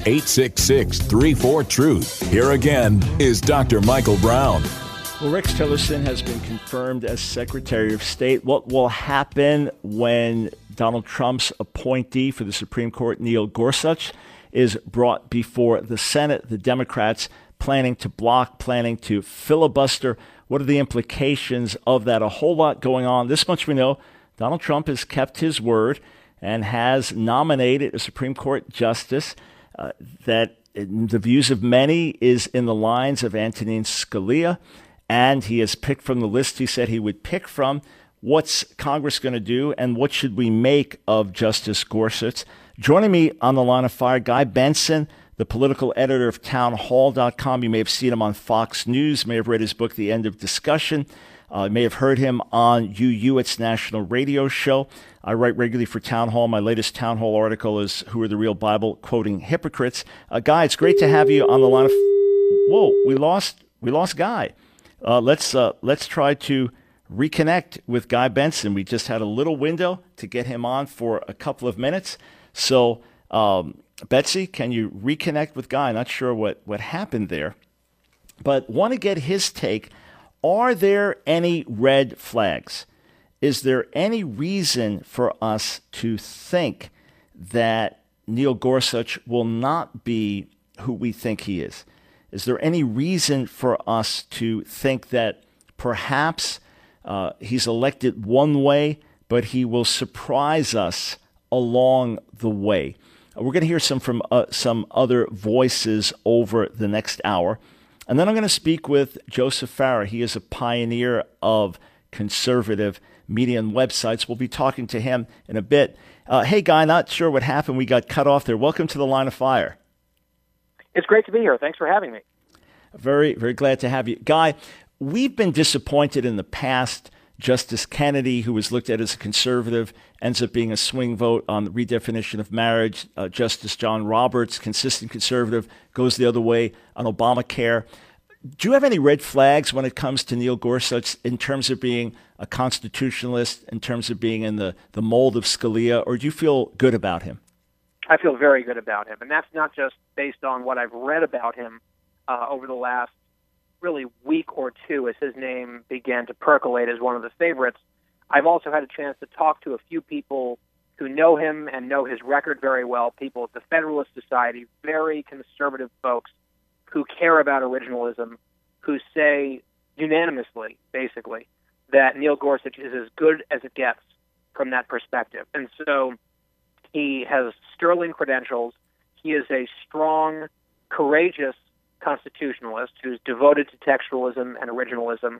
866-34-TRUTH. Here again is Dr. Michael Brown. Well, Rex Tillerson has been confirmed as Secretary of State. What will happen when Donald Trump's appointee for the Supreme Court, Neil Gorsuch, is brought before the Senate? The Democrats planning to block, planning to filibuster. What are the implications of that? A whole lot going on. This much we know. Donald Trump has kept his word and has nominated a Supreme Court justice that, in the views of many, is in the lines of Antonin Scalia. And he has picked from the list he said he would pick from. What's Congress going to do, and what should we make of Justice Gorsuch? Joining me on the Line of Fire, Guy Benson, the political editor of townhall.com. You may have seen him on Fox News, may have read his book, The End of Discussion. You may have heard him on UU, national radio show. I write regularly for Town Hall. My latest Town Hall article is Who Are the Real Bible Quoting Hypocrites? Guy, it's great to have you on the line of... Whoa, we lost Guy. Let's try to reconnect with Guy Benson. We just had a little window to get him on for a couple of minutes. So, Betsy, can you reconnect with Guy? Not sure what happened there, but want to get his take. Are there any red flags? Is there any reason for us to think that Neil Gorsuch will not be who we think he is? Is there any reason for us to think that perhaps he's elected one way, but he will surprise us along the way? We're going to hear from some other voices over the next hour. And then I'm going to speak with Joseph Farah. He is a pioneer of conservative media and websites. We'll be talking to him in a bit. Hey, Guy, not sure what happened. We got cut off there. Welcome to the Line of Fire. It's great to be here. Thanks for having me. Very, very glad to have you. Guy, we've been disappointed in the past. Justice Kennedy, who was looked at as a conservative, ends up being a swing vote on the redefinition of marriage. Justice John Roberts, consistent conservative, goes the other way on Obamacare. Do you have any red flags when it comes to Neil Gorsuch in terms of being a constitutionalist, in terms of being in the mold of Scalia, or do you feel good about him? I feel very good about him, and that's not just based on what I've read about him over the last really week or two as his name began to percolate as one of the favorites. I've also had a chance to talk to a few people who know him and know his record very well, people at the Federalist Society, very conservative folks who care about originalism, who say unanimously, basically, that Neil Gorsuch is as good as it gets from that perspective. And so he has sterling credentials. He is a strong, courageous constitutionalist who's devoted to textualism and originalism.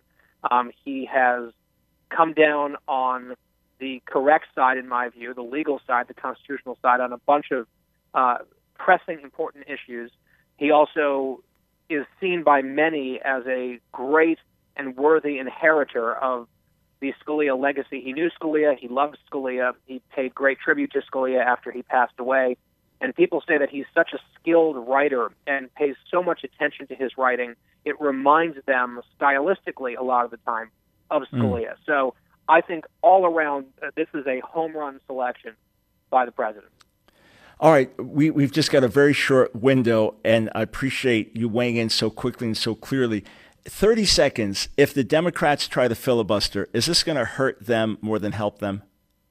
He has come down on the correct side, in my view, the legal side, the constitutional side, on a bunch of pressing, important issues. He also is seen by many as a great and worthy inheritor of the Scalia legacy. He knew Scalia. He loved Scalia. He paid great tribute to Scalia after he passed away. And people say that he's such a skilled writer and pays so much attention to his writing, it reminds them stylistically a lot of the time of Scalia. So I think all around, this is a home run selection by the president. All right, we've just got a very short window, and I appreciate you weighing in so quickly and so clearly. 30 seconds, if the Democrats try to filibuster, is this going to hurt them more than help them?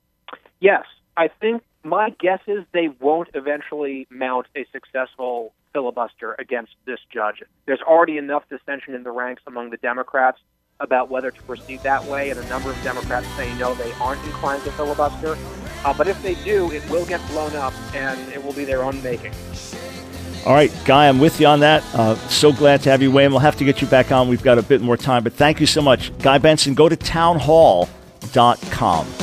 Yes. I think my guess is they won't eventually mount a successful filibuster against this judge. There's already enough dissension in the ranks among the Democrats about whether to proceed that way, and a number of Democrats say no, they aren't inclined to filibuster. But if they do, it will get blown up, and it will be their own making. All right, Guy, I'm with you on that. So glad to have you, Wayne. We'll have to get you back on. We've got a bit more time, but thank you so much. Guy Benson, go to townhall.com.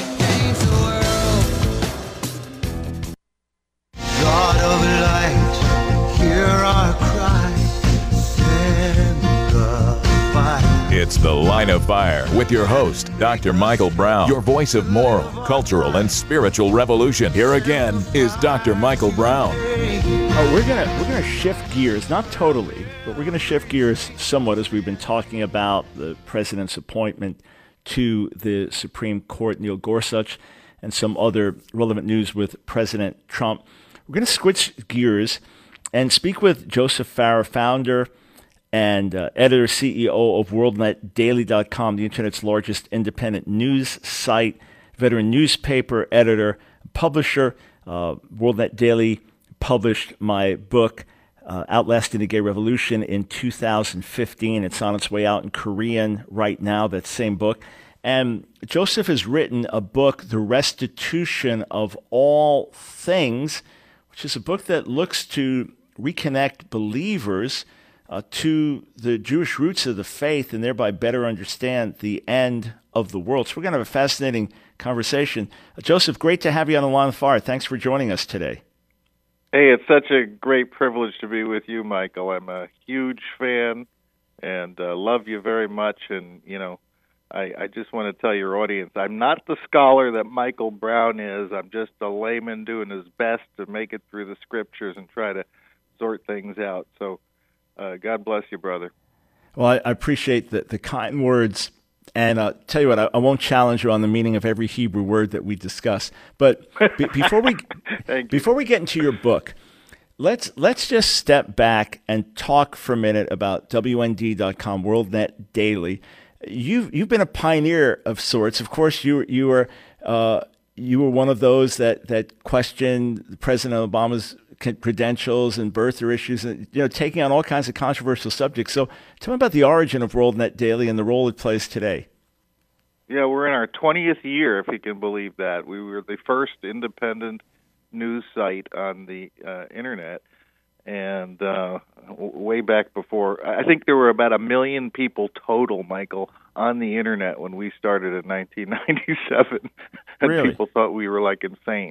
God of light, hear our cry, send the fire. It's The Line of Fire with your host, Dr. Michael Brown, your voice of moral, cultural, and spiritual revolution. Here again is Dr. Michael Brown. We're gonna shift gears, not totally, but we're gonna shift gears somewhat as we've been talking about the president's appointment to the Supreme Court, Neil Gorsuch, and some other relevant news with President Trump. We're gonna switch gears and speak with Joseph Farah, founder and editor, CEO of WorldNetDaily.com, the internet's largest independent news site, veteran newspaper editor, publisher. WorldNet Daily published my book, Outlasting the Gay Revolution, in 2015. It's on its way out in Korean right now, that same book. And Joseph has written a book, The Restitution of All Things, which is a book that looks to reconnect believers to the Jewish roots of the faith and thereby better understand the end of the world. So we're going to have a fascinating conversation. Joseph, great to have you on the Line of Fire. Thanks for joining us today. Hey, it's such a great privilege to be with you, Michael. I'm a huge fan and love you very much. And, you know, I just want to tell your audience, I'm not the scholar that Michael Brown is. I'm just a layman doing his best to make it through the scriptures and try to sort things out. So God bless you, brother. Well, I appreciate the kind words. And tell you what, I won't challenge you on the meaning of every Hebrew word that we discuss. But before we get into your book, let's just step back and talk for a minute about WND.com, WorldNet Daily. You've been a pioneer of sorts. Of course, you were one of those that questioned President Obama's credentials and birther issues, and taking on all kinds of controversial subjects. So tell me about the origin of WorldNet Daily and the role it plays today. Yeah, we're in our 20th year, if you can believe that. We were the first independent news site on the internet, and way back before, I think there were about 1 million people total, Michael, on the internet when we started in 1997, and Really? People thought we were like insane.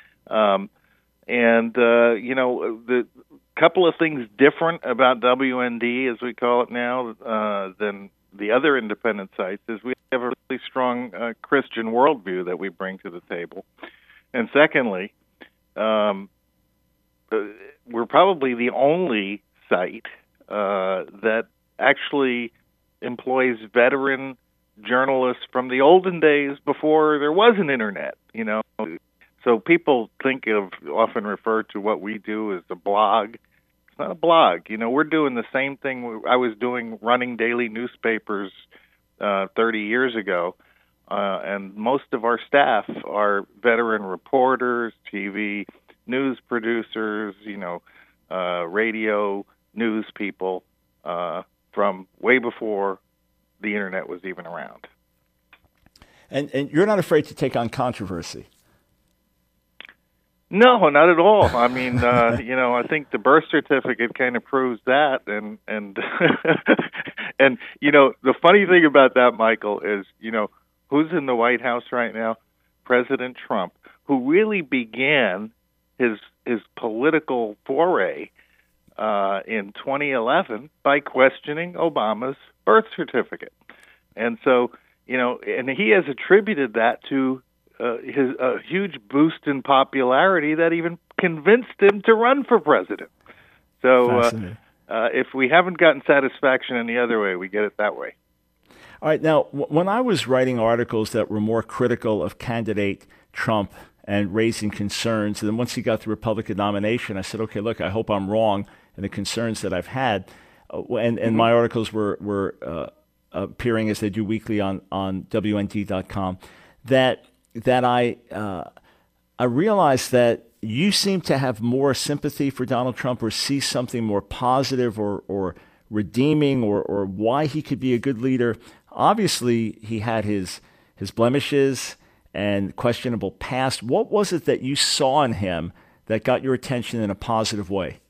The couple of things different about WND, as we call it now, than the other independent sites is we have a really strong Christian worldview that we bring to the table. And secondly, we're probably the only site that actually employs veteran journalists from the olden days before there was an internet, So people often refer to what we do as a blog. It's not a blog. We're doing the same thing I was doing running daily newspapers 30 years ago. And most of our staff are veteran reporters, TV news producers, radio news people from way before the internet was even around. And you're not afraid to take on controversy. No, not at all. I mean, I think the birth certificate kind of proves that, and and the funny thing about that, Michael, is who's in the White House right now? President Trump, who really began his political foray in 2011 by questioning Obama's birth certificate, and so and he has attributed that to his huge boost in popularity that even convinced him to run for president. So if we haven't gotten satisfaction any other way, we get it that way. All right. Now, when I was writing articles that were more critical of candidate Trump and raising concerns, and then once he got the Republican nomination, I said, okay, look, I hope I'm wrong in the concerns that I've had. And my articles were appearing as they do weekly on WND.com, that I realized that you seem to have more sympathy for Donald Trump or see something more positive or redeeming or why he could be a good leader. Obviously, he had his blemishes and questionable past. What was it that you saw in him that got your attention in a positive way?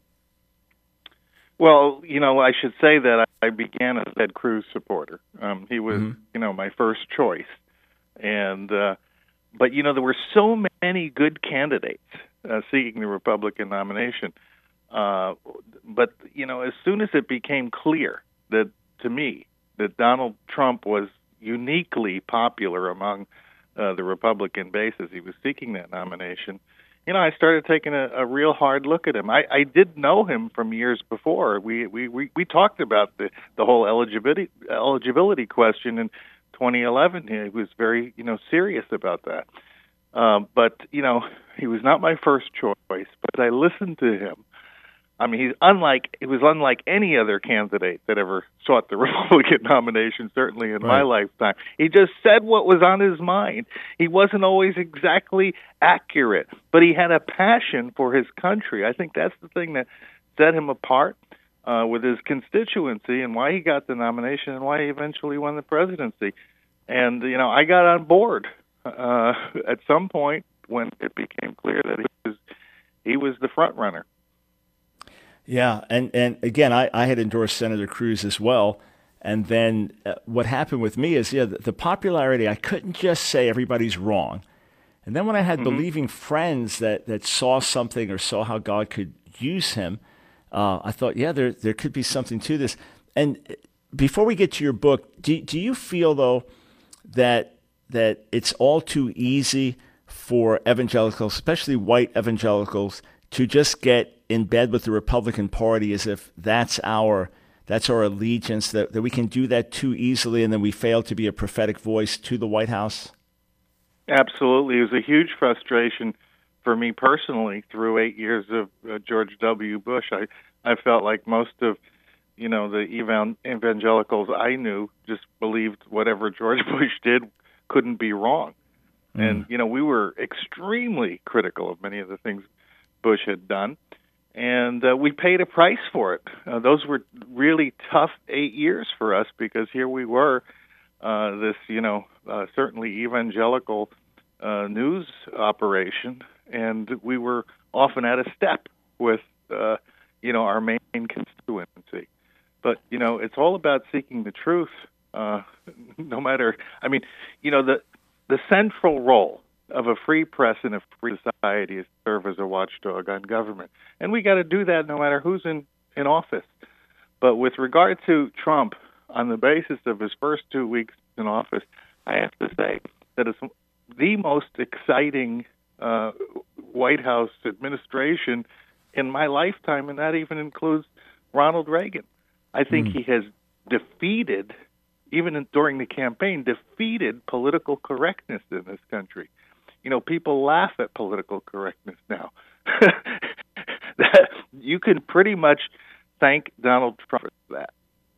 Well, I should say that I began as a Ted Cruz supporter. He was, my first choice. And but, there were so many good candidates seeking the Republican nomination. But, as soon as it became clear that, to me, that Donald Trump was uniquely popular among the Republican base as he was seeking that nomination, I started taking a real hard look at him. I did know him from years before. We talked about the whole eligibility question in 2011. He was very serious about that. But he was not my first choice. But I listened to him. I mean, he was unlike any other candidate that ever sought the Republican nomination, certainly in my lifetime. He just said what was on his mind. He wasn't always exactly accurate, but he had a passion for his country. I think that's the thing that set him apart with his constituency and why he got the nomination and why he eventually won the presidency. And, I got on board at some point when it became clear that he was the front runner. Yeah, and again, I had endorsed Senator Cruz as well, and then what happened with me is, the popularity, I couldn't just say everybody's wrong. And then when I had believing friends that saw something or saw how God could use him, I thought, there could be something to this. And before we get to your book, do you feel, though, that it's all too easy for evangelicals, especially white evangelicals, to just get in bed with the Republican Party as if that's our allegiance, that we can do that too easily and then we fail to be a prophetic voice to the White House? Absolutely. It was a huge frustration for me personally through 8 years of George W. Bush. I felt like most of the evangelicals I knew just believed whatever George Bush did couldn't be wrong. And, we were extremely critical of many of the things Bush had done. And we paid a price for it. Those were really tough 8 years for us because here we were, this, certainly evangelical news operation, and we were often at a step with, our main constituency. But, it's all about seeking the truth, no matter, the central role of a free press and a free society is to serve as a watchdog on government. And we got to do that no matter who's in office. But with regard to Trump, on the basis of his first 2 weeks in office, I have to say that it's the most exciting White House administration in my lifetime, and that even includes Ronald Reagan. I think he has defeated, even during the campaign, defeated political correctness in this country. People laugh at political correctness now. You can pretty much thank Donald Trump for that.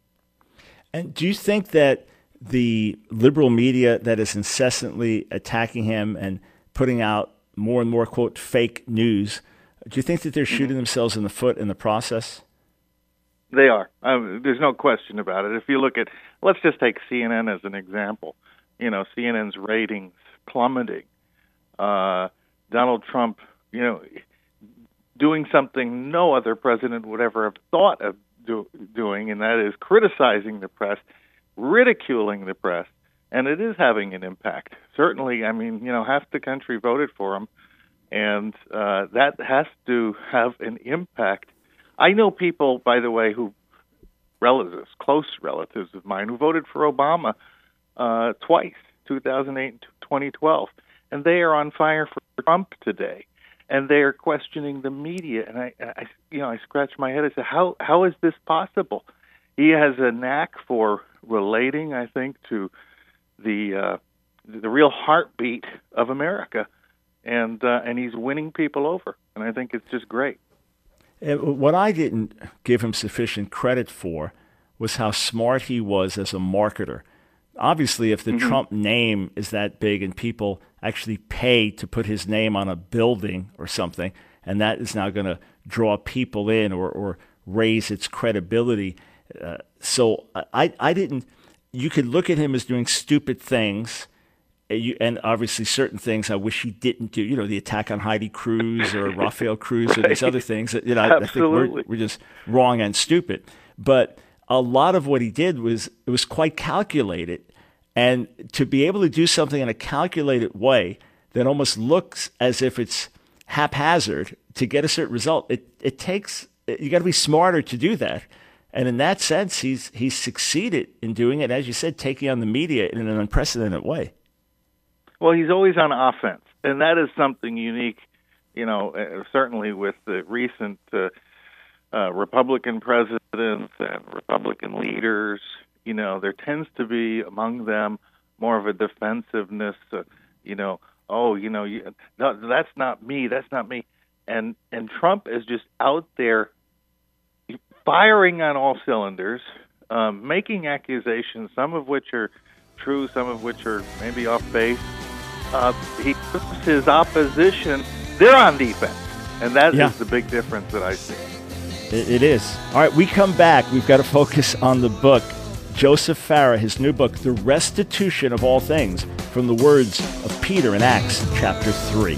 And do you think that the liberal media that is incessantly attacking him and putting out more and more, quote, fake news, do you think that they're shooting themselves in the foot in the process? They are. There's no question about it. If you look at, let's just take CNN as an example. CNN's ratings plummeting. Donald Trump, doing something no other president would ever have thought of doing, and that is criticizing the press, ridiculing the press, and it is having an impact. Certainly, half the country voted for him, and that has to have an impact. I know people, by the way, close relatives of mine, who voted for Obama twice, 2008 and 2012. And they are on fire for Trump today, and they are questioning the media. And I scratch my head. I say, how is this possible? He has a knack for relating, I think, to the real heartbeat of America, and he's winning people over. And I think it's just great. What I didn't give him sufficient credit for was how smart he was as a marketer. Obviously, if the Trump name is that big and people actually pay to put his name on a building or something, and that is now going to draw people in or raise its credibility. So I didn't. You could look at him as doing stupid things, and obviously certain things I wish he didn't do. The attack on Heidi Cruz or Rafael Cruz or these other things that I think we're just wrong and stupid. But a lot of what he did was quite calculated, and to be able to do something in a calculated way that almost looks as if it's haphazard to get a certain result, it takes, you got to be smarter to do that. And in that sense, he's succeeded in doing it, as you said, taking on the media in an unprecedented way. Well, he's always on offense, and that is something unique, certainly with the recent Republican presidents and Republican leaders. There tends to be among them more of a defensiveness, no, that's not me, and Trump is just out there firing on all cylinders, making accusations, some of which are true, some of which are maybe off base. He puts his opposition, they're on defense, and that is the big difference that I see. It is. All right, we come back. We've got to focus on the book. Joseph Farah, his new book, The Restitution of All Things, from the words of Peter in Acts chapter 3.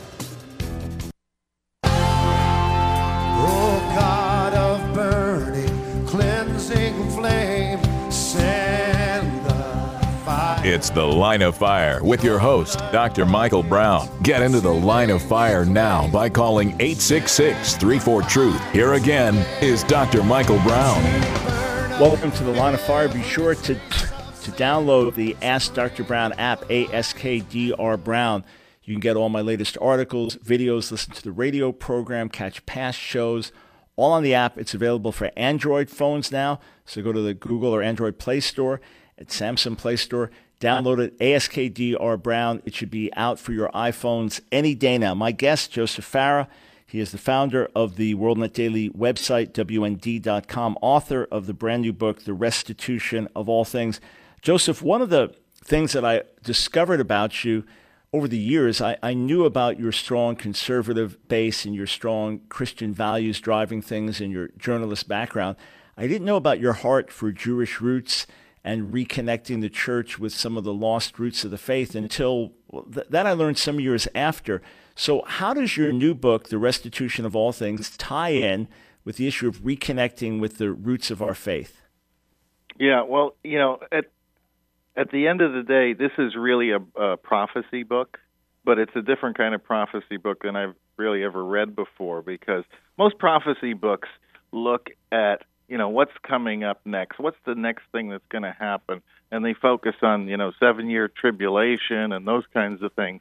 Oh, God of burning, cleansing flame, send the fire. It's The Line of Fire with your host, Dr. Michael Brown. Get into The Line of Fire now by calling 866-34-TRUTH. Here again is Dr. Michael Brown. Welcome to The Line of Fire. Be sure to download the Ask Dr. Brown app, ASKDR Brown. You can get all my latest articles, videos, listen to the radio program, catch past shows, all on the app. It's available for Android phones now. So go to the Google or Android Play Store, at Samsung Play Store. Download it, ASKDR Brown. It should be out for your iPhones any day now. My guest, Joseph Farah. He is the founder of the WorldNet Daily website, WND.com, author of the brand new book, The Restitution of All Things. Joseph, one of the things that I discovered about you over the years, I knew about your strong conservative base and your strong Christian values driving things and your journalist background. I didn't know about your heart for Jewish roots and reconnecting the church with some of the lost roots of the faith until that I learned some years after. So how does your new book, The Restitution of All Things, tie in with the issue of reconnecting with the roots of our faith? Yeah, well, at the end of the day, this is really a prophecy book, but it's a different kind of prophecy book than I've really ever read before, because most prophecy books look at, what's coming up next, what's the next thing that's going to happen, and they focus on, 7-year tribulation and those kinds of things.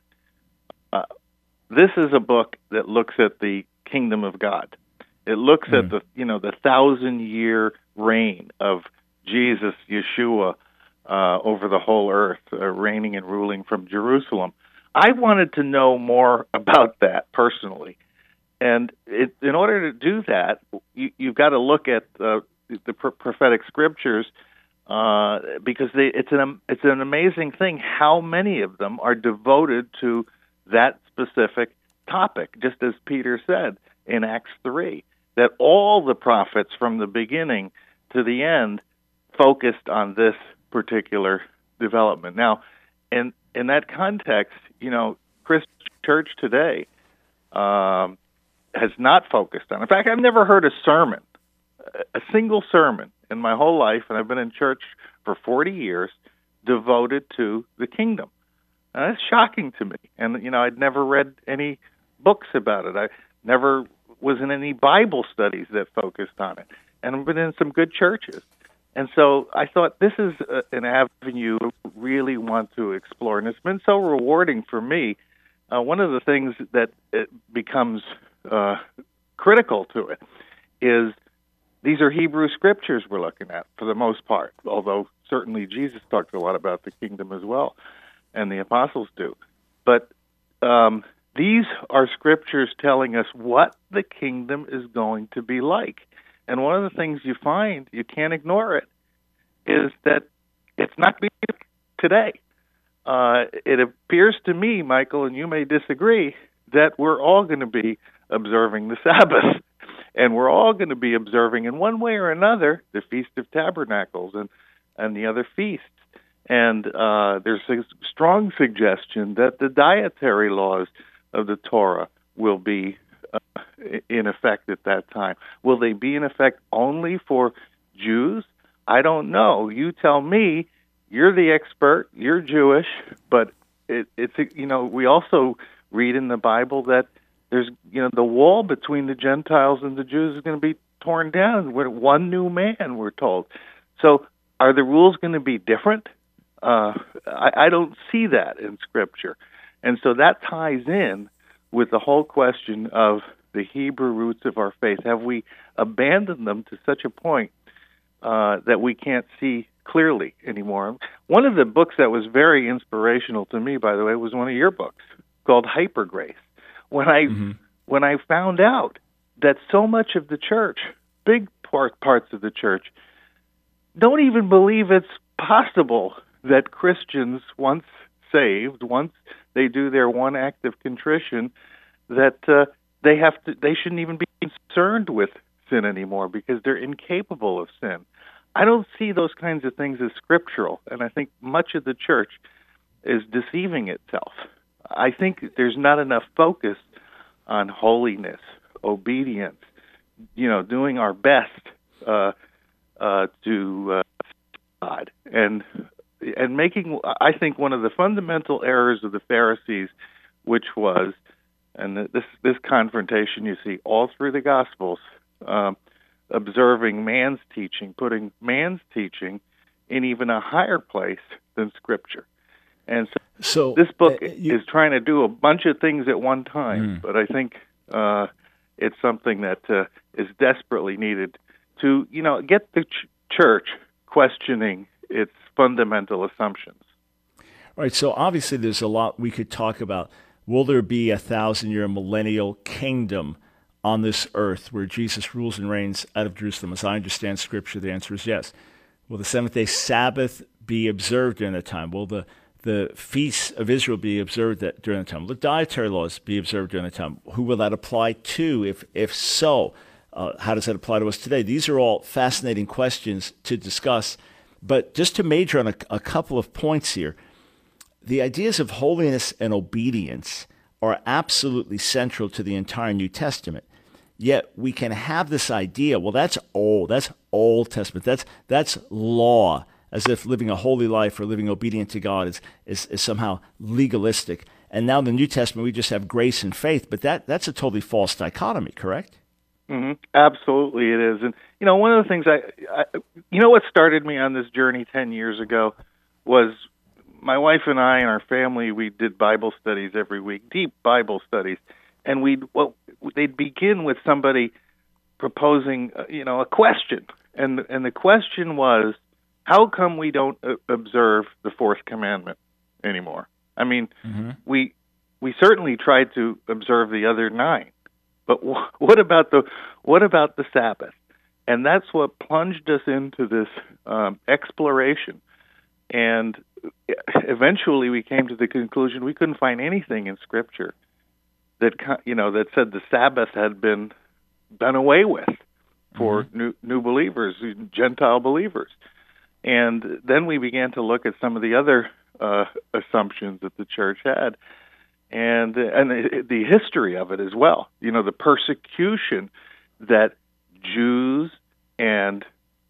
This is a book that looks at the kingdom of God. It looks at the 1,000-year reign of Jesus, Yeshua, over the whole earth, reigning and ruling from Jerusalem. I wanted to know more about that personally, and in order to do that, you've got to look at the prophetic scriptures, because it's an amazing thing how many of them are devoted to that specific topic, just as Peter said in Acts 3, that all the prophets from the beginning to the end focused on this particular development. Now, in that context, Christian church today has not focused on. In fact, I've never heard a sermon, a single sermon in my whole life, and I've been in church for 40 years, devoted to the kingdom. And that's shocking to me. And, I'd never read any books about it. I never was in any Bible studies that focused on it. And I've been in some good churches. And so I thought this is an avenue I really want to explore. And it's been so rewarding for me. One of the things that it becomes critical to it is these are Hebrew scriptures we're looking at for the most part, although certainly Jesus talked a lot about the kingdom as well, and the apostles do. But these are scriptures telling us what the kingdom is going to be like. And one of the things you find, you can't ignore it, is that it's not being today. It appears to me, Michael, and you may disagree, that we're all going to be observing the Sabbath. And we're all going to be observing, in one way or another, the Feast of Tabernacles and the other feasts. And there's a strong suggestion that the dietary laws of the Torah will be in effect at that time. Will they be in effect only for Jews? I don't know. You tell me. You're the expert. You're Jewish, but it's we also read in the Bible that there's the wall between the Gentiles and the Jews is going to be torn down. We're one new man, we're told. So are the rules going to be different? I don't see that in Scripture. And so that ties in with the whole question of the Hebrew roots of our faith. Have we abandoned them to such a point that we can't see clearly anymore? One of the books that was very inspirational to me, by the way, was one of your books called Hyper Grace. When I found out that so much of the church, big parts of the church, don't even believe it's possible that Christians, once saved, once they do their one act of contrition, that they shouldn't even be concerned with sin anymore because they're incapable of sin. I don't see those kinds of things as scriptural, and I think much of the church is deceiving itself. I think there's not enough focus on holiness, obedience, doing our best to God, and making, I think, one of the fundamental errors of the Pharisees, which was, and this confrontation you see all through the Gospels, observing man's teaching, putting man's teaching in even a higher place than Scripture. And so this book is trying to do a bunch of things at one time, but I think it's something that is desperately needed to, get the church questioning its fundamental assumptions. All right, so obviously there's a lot we could talk about. Will there be 1,000-year millennial kingdom on this earth where Jesus rules and reigns out of Jerusalem? As I understand Scripture, the answer is yes. Will the seventh-day Sabbath be observed during that time? Will the feasts of Israel be observed during that time? Will the dietary laws be observed during that time? Who will that apply to, if so? How does that apply to us today? These are all fascinating questions to discuss. But just to major on a couple of points here, the ideas of holiness and obedience are absolutely central to the entire New Testament. Yet we can have this idea, well, that's Old Testament, that's law, as if living a holy life or living obedient to God is somehow legalistic. And now in the New Testament, we just have grace and faith, but that's a totally false dichotomy, correct? Mm-hmm. Absolutely it is. And, one of the things what started me on this journey 10 years ago was my wife and I and our family, we did Bible studies every week, deep Bible studies. And they'd begin with somebody proposing, a question. And the question was, how come we don't observe the fourth commandment anymore? I mean, we certainly tried to observe the other 9, but what about the Sabbath? And that's what plunged us into this exploration. And eventually, we came to the conclusion we couldn't find anything in Scripture that said the Sabbath had been done away with for new believers, Gentile believers. And then we began to look at some of the other assumptions that the church had, and the history of it as well. The persecution that Jews and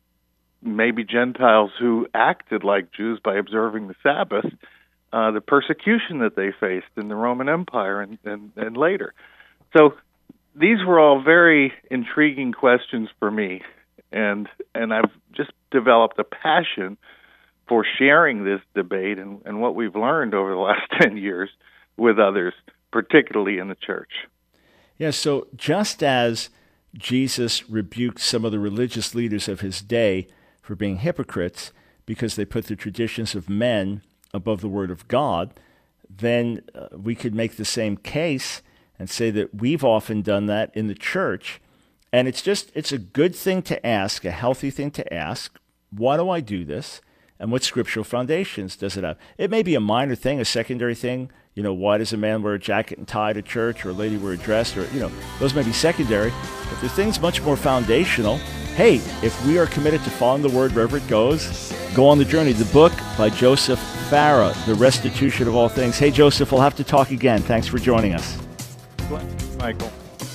maybe Gentiles who acted like Jews by observing the Sabbath, the persecution that they faced in the Roman Empire and later. So these were all very intriguing questions for me, and I've just developed a passion for sharing this debate and what we've learned over the last 10 years with others, particularly in the church. Yeah, so just as Jesus rebuked some of the religious leaders of his day for being hypocrites because they put the traditions of men above the Word of God, then we could make the same case and say that we've often done that in the church. And it's a good thing to ask, a healthy thing to ask, why do I do this? And what scriptural foundations does it have? It may be a minor thing, a secondary thing. Why does a man wear a jacket and tie to church, or a lady wear a dress? Or, those may be secondary. But the things much more foundational. Hey, if we are committed to following the Word wherever it goes, go on the journey. The book by Joseph Farah, The Restitution of All Things. Hey, Joseph, we'll have to talk again. Thanks for joining us. Michael.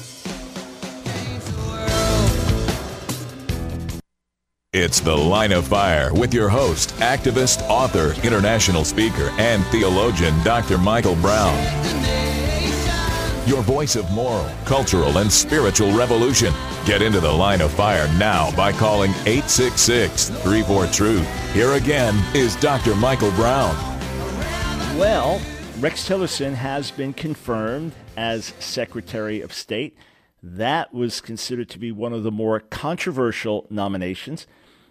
It's The Line of Fire with your host, activist, author, international speaker, and theologian, Dr. Michael Brown. your voice of moral, cultural, and spiritual revolution. Get into the Line of Fire now by calling 866-34-TRUTH. Here again is Dr. Michael Brown. Well, Rex Tillerson has been confirmed as Secretary of State. That was considered to be one of the more controversial nominations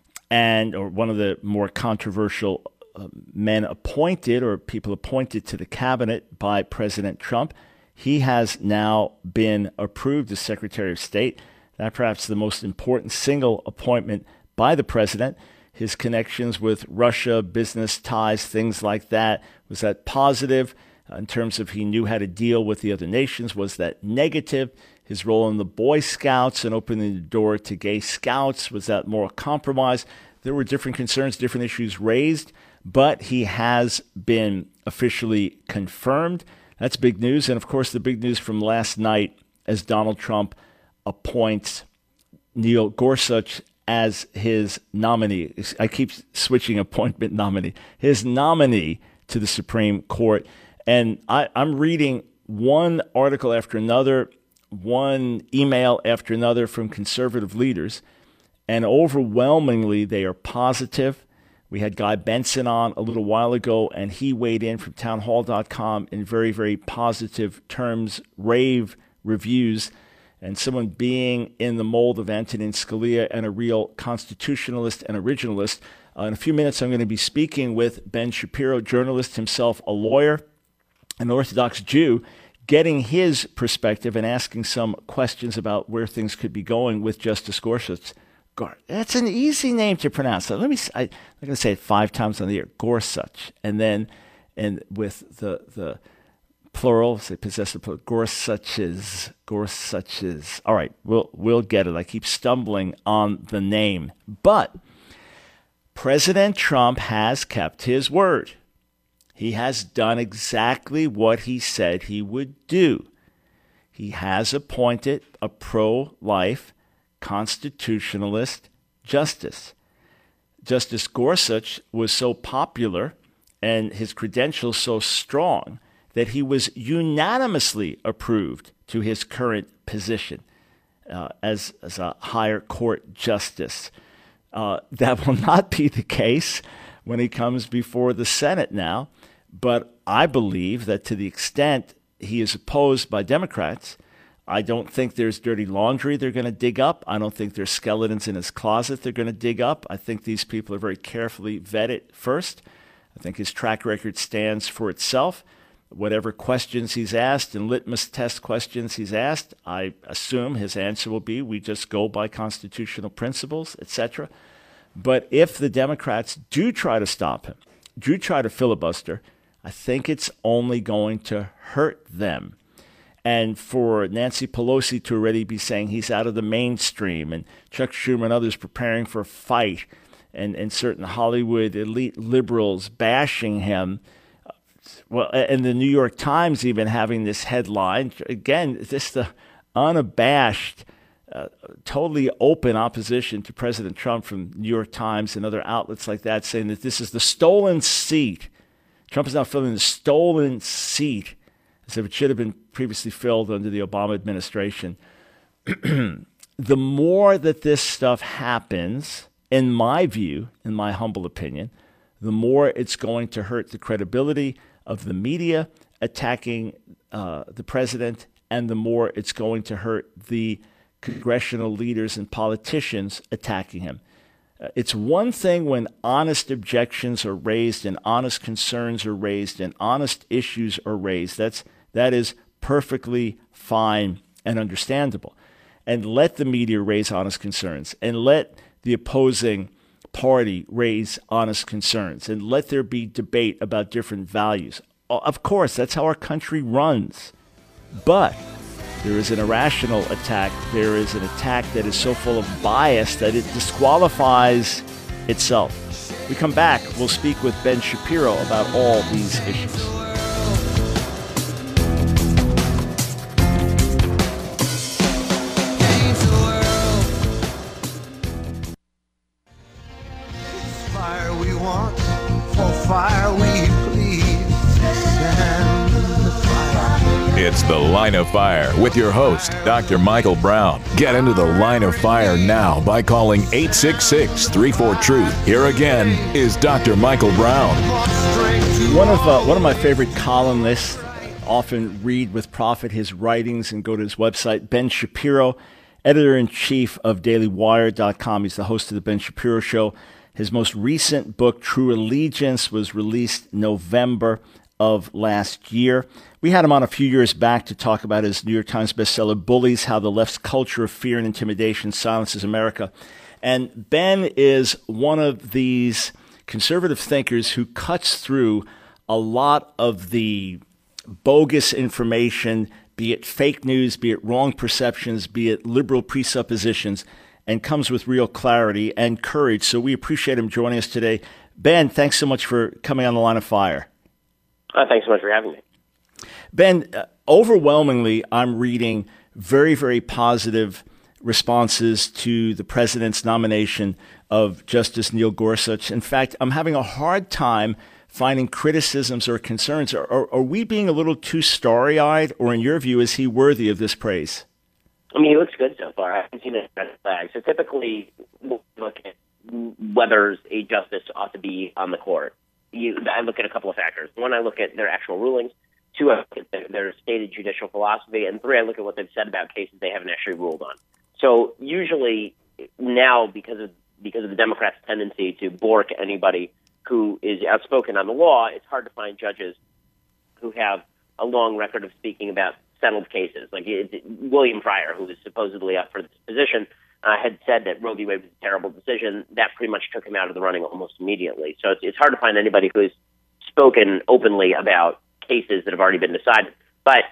or one of the more controversial men appointed or people appointed to the cabinet by President Trump. He has now been approved as Secretary of State. That's perhaps the most important single appointment by the president. His connections with Russia, business ties, things like that. Was that positive in terms of he knew how to deal with the other nations? Was that negative? His role in the Boy Scouts and opening the door to gay scouts, was that more compromise? There were different concerns, different issues raised, but he has been officially confirmed. That's big news. And of course, the big news from last night as Donald Trump appoints Neil Gorsuch as his nominee. I keep switching appointment nominee. His nominee to the Supreme Court. And I'm reading one article after another, one email after another from conservative leaders, and overwhelmingly they are positive. We had Guy Benson on a little while ago, and he weighed in from townhall.com in very, very positive terms, rave reviews, and someone being in the mold of Antonin Scalia and a real constitutionalist and originalist. In a few minutes, I'm going to be speaking with Ben Shapiro, journalist himself, a lawyer, an Orthodox Jew, getting his perspective and asking some questions about where things could be going with Justice Gorsuch. That's an easy name to pronounce. I'm going to say it 5 times on the air, Gorsuch. And then with the plural, say possessive plural, Gorsuches. All right, we'll get it. I keep stumbling on the name. But President Trump has kept his word. He has done exactly what he said he would do. He has appointed a pro-life constitutionalist justice. Justice Gorsuch was so popular and his credentials so strong that he was unanimously approved to his current position as a higher court justice. That will not be the case when he comes before the Senate now, but I believe that to the extent he is opposed by Democrats, I don't think there's dirty laundry they're going to dig up. I don't think there's skeletons in his closet they're going to dig up. I think these people are very carefully vetted first. I think his track record stands for itself. Whatever questions he's asked and litmus test questions he's asked, I assume his answer will be, we just go by constitutional principles, etc. But if the Democrats do try to stop him, do try to filibuster, I think it's only going to hurt them. And for Nancy Pelosi to already be saying he's out of the mainstream, and Chuck Schumer and others preparing for a fight, and certain Hollywood elite liberals bashing him, well, and the New York Times even having this headline, again, this the unabashed, totally open opposition to President Trump from New York Times and other outlets like that, saying that this is the stolen seat. Trump is now filling the stolen seat as if it should have been previously filled under the Obama administration. The more that this stuff happens, in my view, in my humble opinion, the more it's going to hurt the credibility of the media attacking the president, and the more it's going to hurt the congressional leaders and politicians attacking him. It's one thing when honest objections are raised and honest concerns are raised and honest issues are raised. That is perfectly fine and understandable. And let the media raise honest concerns, and let the opposing party raise honest concerns, and let there be debate about different values. Of course, that's how our country runs. But there is an irrational attack. There is an attack that is so full of bias that it disqualifies itself. We come back, we'll speak with Ben Shapiro about all these issues. Fire we want, for fire we please. Send the fire. It's The Line of Fire with your host, Dr. Michael Brown. Get into The Line of Fire now by calling 866-34-TRUTH. Here again is Dr. Michael Brown. One of my favorite columnists, often read with profit his writings and go to his website, Ben Shapiro, editor-in-chief of DailyWire.com. He's the host of The Ben Shapiro Show. His most recent book, True Allegiance, was released November of last year. We had him on a few years back to talk about his New York Times bestseller, Bullies, How the Left's Culture of Fear and Intimidation Silences America. And Ben is one of these conservative thinkers who cuts through a lot of the bogus information, be it fake news, be it wrong perceptions, be it liberal presuppositions, and comes with real clarity and courage. So we appreciate him joining us today. Ben, thanks so much for coming on The Line of Fire. Thanks so much for having me. Ben, overwhelmingly, I'm reading very, very positive responses to the president's nomination of Justice Neil Gorsuch. In fact, I'm having a hard time finding criticisms or concerns. Are we being a little too starry-eyed, or in your view, is he worthy of this praise? I mean, he looks good so far. I haven't seen a red flag. So typically, we'll look at whether a justice ought to be on the court. I look at a couple of factors. One, I look at their actual rulings. Two, I look at their stated judicial philosophy. And three, I look at what they've said about cases they haven't actually ruled on. So usually now, because of the Democrats' tendency to bork anybody who is outspoken on the law, it's hard to find judges who have a long record of speaking about settled cases. Like William Pryor, who was supposedly up for this position, had said that Roe v. Wade was a terrible decision. That pretty much took him out of the running almost immediately. So it's hard to find anybody who's spoken openly about cases that have already been decided. But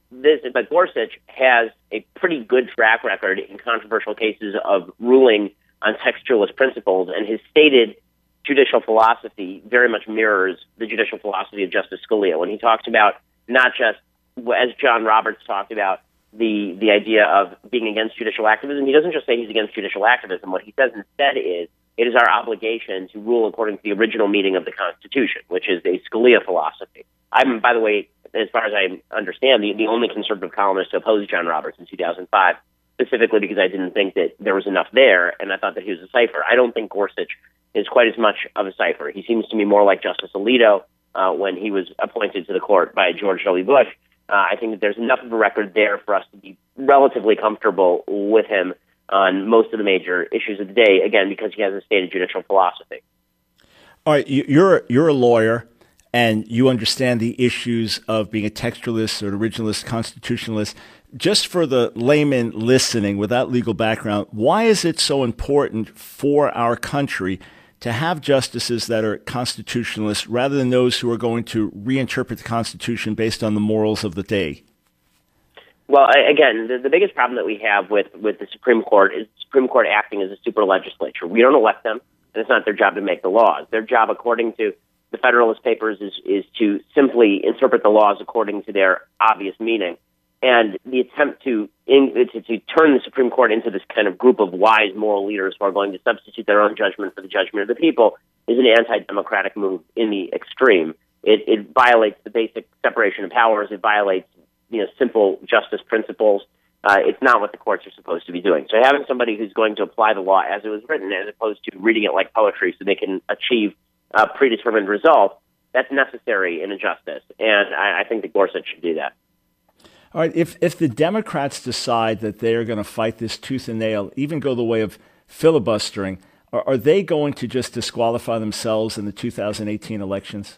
Gorsuch has a pretty good track record in controversial cases of ruling on textualist principles, and his stated judicial philosophy very much mirrors the judicial philosophy of Justice Scalia when he talks about not just, as John Roberts talked about, the idea of being against judicial activism. He doesn't just say he's against judicial activism. What he says instead is, it is our obligation to rule according to the original meaning of the Constitution, which is a Scalia philosophy. I'm, by the way, as far as I understand, the only conservative columnist to oppose John Roberts in 2005, specifically because I didn't think that there was enough there, and I thought that he was a cipher. I don't think Gorsuch is quite as much of a cipher. He seems to me more like Justice Alito when he was appointed to the court by George W. Bush. I think that there's enough of a record there for us to be relatively comfortable with him on most of the major issues of the day, again, because he has a stated judicial philosophy. All right, you're a lawyer, and you understand the issues of being a textualist or an originalist, constitutionalist. Just for the layman listening without legal background, why is it so important for our country to have justices that are constitutionalists rather than those who are going to reinterpret the Constitution based on the morals of the day? Well, again, the biggest problem that we have with the Supreme Court is the Supreme Court acting as a super legislature. We don't elect them, and it's not their job to make the laws. Their job, according to the Federalist Papers, is to simply interpret the laws according to their obvious meaning. And the attempt to turn the Supreme Court into this kind of group of wise moral leaders who are going to substitute their own judgment for the judgment of the people is an anti-democratic move in the extreme. It violates the basic separation of powers. It violates simple justice principles. It's not what the courts are supposed to be doing. So having somebody who's going to apply the law as it was written, as opposed to reading it like poetry so they can achieve a predetermined result, that's necessary in a justice. And I think that Gorsuch should do that. All right, if the Democrats decide that they are going to fight this tooth and nail, even go the way of filibustering, are they going to just disqualify themselves in the 2018 elections?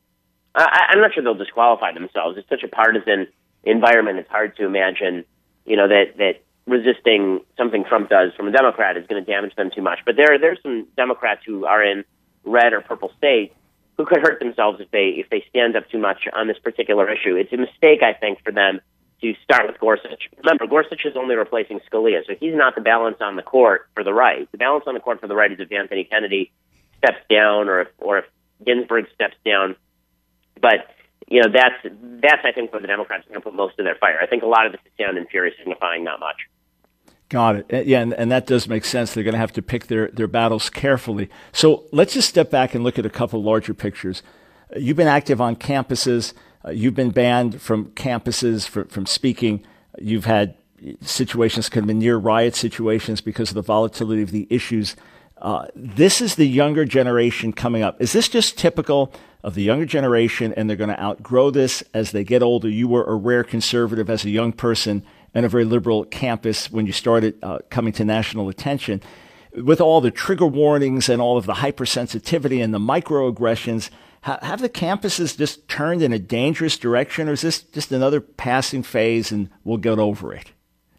I'm not sure they'll disqualify themselves. It's such a partisan environment. It's hard to imagine, that resisting something Trump does from a Democrat is going to damage them too much. But there's some Democrats who are in red or purple states who could hurt themselves if they stand up too much on this particular issue. It's a mistake, I think, for them to start with Gorsuch. Remember, Gorsuch is only replacing Scalia, so he's not the balance on the court for the right. The balance on the court for the right is if Anthony Kennedy steps down or if Ginsburg steps down. But that's I think where the Democrats are going to put most of their fire. I think a lot of this is sound and fury signifying not much. Got it. Yeah, and that does make sense. They're going to have to pick their battles carefully. So let's just step back and look at a couple larger pictures. You've been active on campuses. You've been banned from campuses from speaking. You've had situations could have been near riot situations because of the volatility of the issues. This is the younger generation coming up. Is this just typical of the younger generation, and they're going to outgrow this as they get older? You were a rare conservative as a young person and a very liberal campus when you started coming to national attention. With all the trigger warnings and all of the hypersensitivity and the microaggressions, have the campuses just turned in a dangerous direction, or is this just another passing phase and we'll get over it?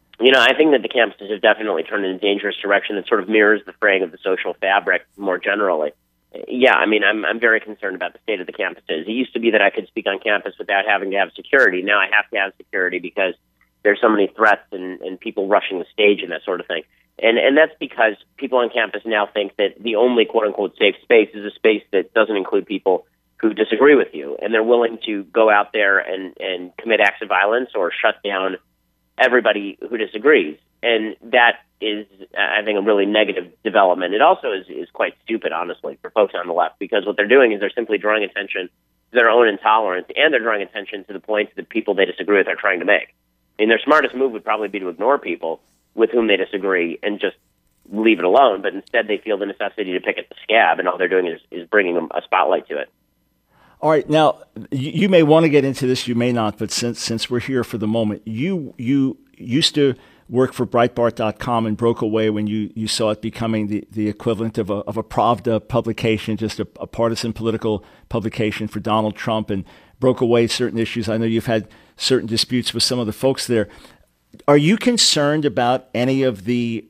I think that the campuses have definitely turned in a dangerous direction that sort of mirrors the fraying of the social fabric more generally. Yeah, I'm very concerned about the state of the campuses. It used to be that I could speak on campus without having to have security. Now I have to have security because there's so many threats and people rushing the stage and that sort of thing. And that's because people on campus now think that the only quote-unquote safe space is a space that doesn't include people who disagree with you. And they're willing to go out there and commit acts of violence or shut down everybody who disagrees. And that is, I think, a really negative development. It also is quite stupid, honestly, for folks on the left, because what they're doing is they're simply drawing attention to their own intolerance, and they're drawing attention to the points that people they disagree with are trying to make. Their smartest move would probably be to ignore people with whom they disagree and just leave it alone, but instead they feel the necessity to pick at the scab, and all they're doing is bringing them a spotlight to it. All right, now you may want to get into this, you may not, but since we're here for the moment, you used to work for Breitbart.com and broke away when you saw it becoming the equivalent of a Pravda publication, just a partisan political publication for Donald Trump, and broke away certain issues. I know you've had certain disputes with some of the folks there. Are you concerned about any of the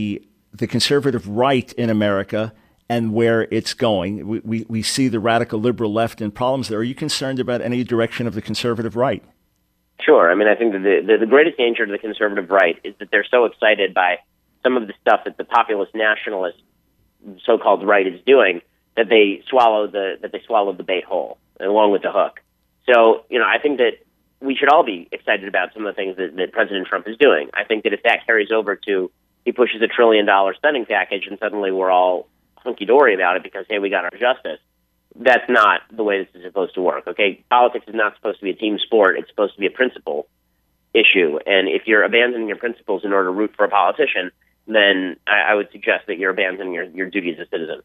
conservative right in America and where it's going? We see the radical liberal left and problems there. Are you concerned about any direction of the conservative right? Sure. I think that the greatest danger to the conservative right is that they're so excited by some of the stuff that the populist nationalist so-called right is doing that they swallow the bait whole along with the hook. So, I think that we should all be excited about some of the things that President Trump is doing. I think that if that carries over to he pushes $1 trillion spending package and suddenly we're all hunky-dory about it because, hey, we got our justice, that's not the way this is supposed to work, okay? Politics is not supposed to be a team sport. It's supposed to be a principle issue. And if you're abandoning your principles in order to root for a politician, then I would suggest that you're abandoning your duty as a citizen.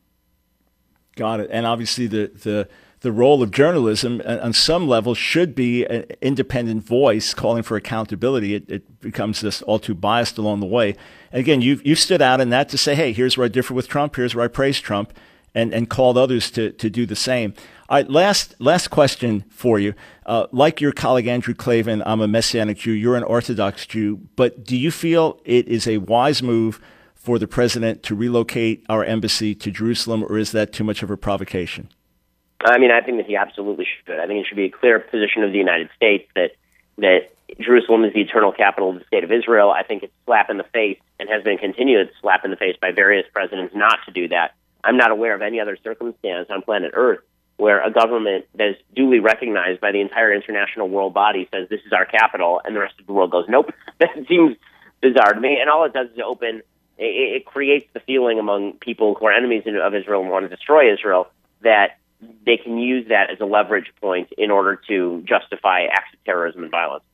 Got it. And obviously the role of journalism on some level should be an independent voice calling for accountability. It becomes this all too biased along the way. And again, you've stood out in that to say, hey, here's where I differ with Trump, here's where I praise Trump, and called others to do the same. All right, last question for you. Like your colleague Andrew Klavan, I'm a Messianic Jew, you're an Orthodox Jew, but do you feel it is a wise move for the president to relocate our embassy to Jerusalem, or is that too much of a provocation? I think that he absolutely should. I think it should be a clear position of the United States that Jerusalem is the eternal capital of the state of Israel. I think it's a slap in the face and has been continued slap in the face by various presidents not to do that. I'm not aware of any other circumstance on planet Earth where a government that is duly recognized by the entire international world body says this is our capital, and the rest of the world goes, nope. That seems bizarre to me. And all it does is it creates the feeling among people who are enemies of Israel and want to destroy Israel that they can use that as a leverage point in order to justify acts of terrorism and violence.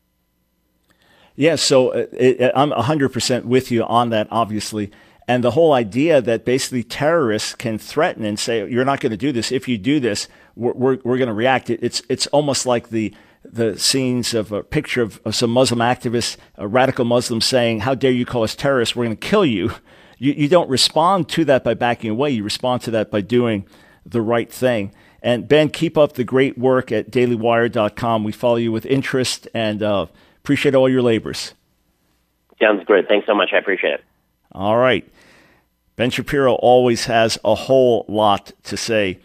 Yeah, so I'm 100% with you on that, obviously. And the whole idea that basically terrorists can threaten and say, you're not going to do this. If you do this, we're going to react. It's almost like the scenes of a picture of some Muslim activists, radical Muslims saying, how dare you call us terrorists? We're going to kill you. You don't respond to that by backing away. You respond to that by doing the right thing. And Ben, keep up the great work at dailywire.com. We follow you with interest and appreciate all your labors. Sounds great. Thanks so much. I appreciate it. All right. Ben Shapiro always has a whole lot to say.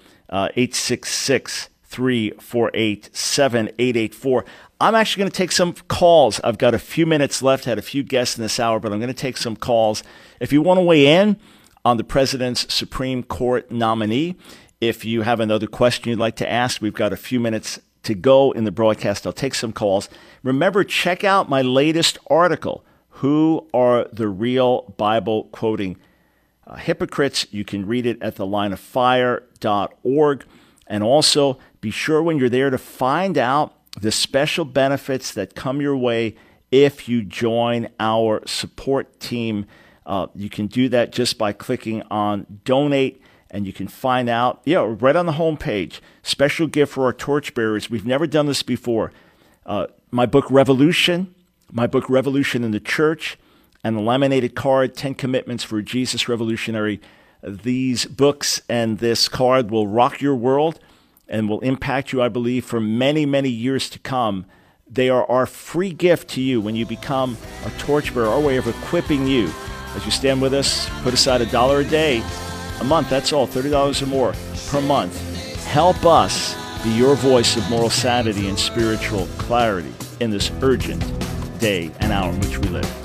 866-348-7884. I'm actually going to take some calls. I've got a few minutes left, had a few guests in this hour, but I'm going to take some calls. If you want to weigh in on the president's Supreme Court nominee, if you have another question you'd like to ask, we've got a few minutes to go in the broadcast. I'll take some calls. Remember, check out my latest article, Who Are the Real Bible Quoting Hypocrites? You can read it at thelineoffire.org. And also, be sure when you're there to find out the special benefits that come your way if you join our support team. You can do that just by clicking on Donate, and you can find out, right on the homepage, special gift for our torchbearers. We've never done this before. My book, Revolution in the Church, and the laminated card, 10 Commitments for a Jesus Revolutionary. These books and this card will rock your world and will impact you, I believe, for many, many years to come. They are our free gift to you when you become a torchbearer, our way of equipping you. As you stand with us, put aside $1 a day, a month, that's all, $30 or more per month. Help us be your voice of moral sanity and spiritual clarity in this urgent day and hour in which we live.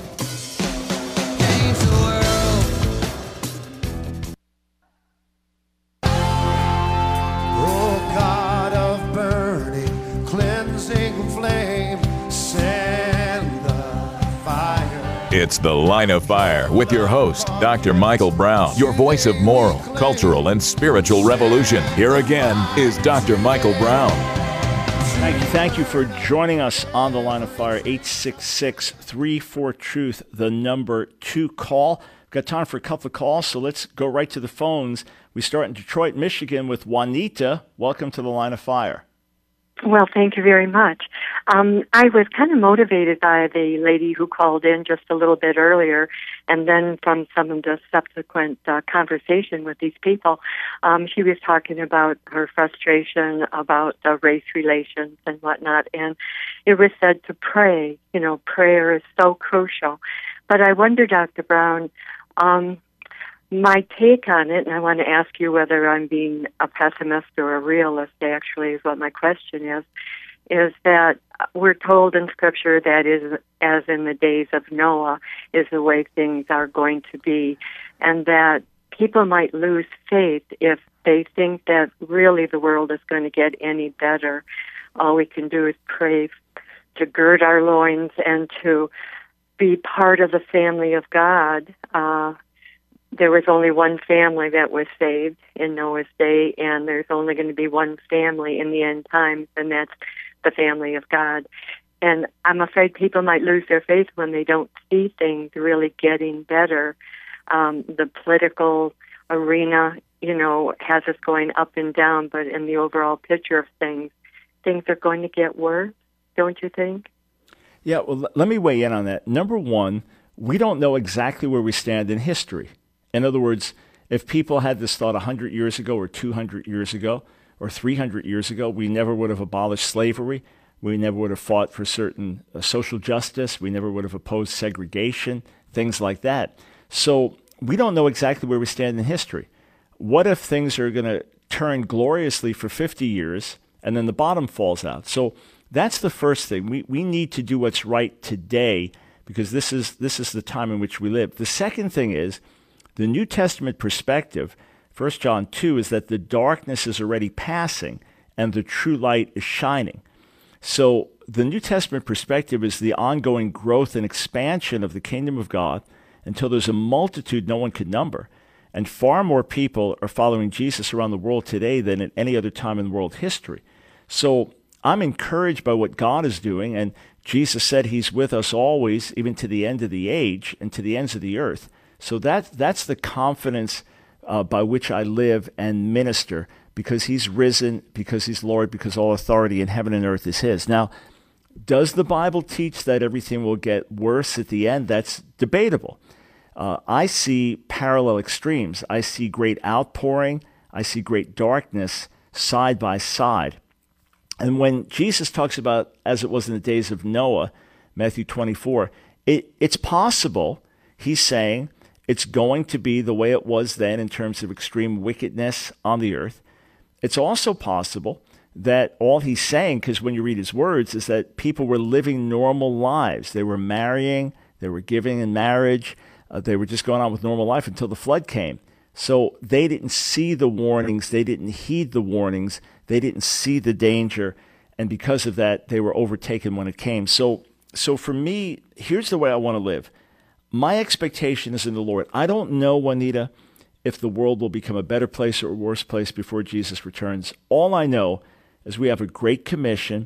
It's The Line of Fire with your host, Dr. Michael Brown, your voice of moral, cultural, and spiritual revolution. Here again is Dr. Michael Brown. Thank you for joining us on The Line of Fire, 866-34-TRUTH, the number 2 call. We've got time for a couple of calls, so let's go right to the phones. We start in Detroit, Michigan with Juanita. Welcome to The Line of Fire. Well, thank you very much. I was kind of motivated by the lady who called in just a little bit earlier, and then from some of the subsequent conversation with these people. She was talking about her frustration about race relations and whatnot, and it was said to pray. Prayer is so crucial. But I wonder, Dr. Brown, my take on it, and I want to ask you whether I'm being a pessimist or a realist, actually, is what my question is that we're told in Scripture that is, as in the days of Noah, is the way things are going to be, and that people might lose faith if they think that really the world is going to get any better. All we can do is pray to gird our loins and to be part of the family of God. There was only one family that was saved in Noah's day, and there's only going to be one family in the end times, and that's the family of God. And I'm afraid people might lose their faith when they don't see things really getting better. The political arena, has us going up and down, but in the overall picture of things are going to get worse, don't you think? Yeah, well, let me weigh in on that. Number one, we don't know exactly where we stand in history. In other words, if people had this thought 100 years ago or 200 years ago or 300 years ago, we never would have abolished slavery. We never would have fought for certain social justice. We never would have opposed segregation, things like that. So we don't know exactly where we stand in history. What if things are going to turn gloriously for 50 years and then the bottom falls out? So that's the first thing. We need to do what's right today because this is the time in which we live. The second thing is, the New Testament perspective, 1 John 2, is that the darkness is already passing and the true light is shining. So the New Testament perspective is the ongoing growth and expansion of the kingdom of God until there's a multitude no one could number. And far more people are following Jesus around the world today than at any other time in world history. So I'm encouraged by what God is doing, and Jesus said he's with us always, even to the end of the age and to the ends of the earth. So that's the confidence by which I live and minister, because he's risen, because he's Lord, because all authority in heaven and earth is his. Now, does the Bible teach that everything will get worse at the end? That's debatable. I see parallel extremes. I see great outpouring. I see great darkness side by side. And when Jesus talks about, as it was in the days of Noah, Matthew 24, it's possible, he's saying, it's going to be the way it was then in terms of extreme wickedness on the earth. It's also possible that all he's saying, because when you read his words, is that people were living normal lives. They were marrying, they were giving in marriage, they were just going on with normal life until the flood came. So they didn't see the warnings, they didn't heed the warnings, they didn't see the danger, and because of that, they were overtaken when it came. So for me, here's the way I want to live. My expectation is in the Lord. I don't know, Juanita, if the world will become a better place or a worse place before Jesus returns. All I know is we have a great commission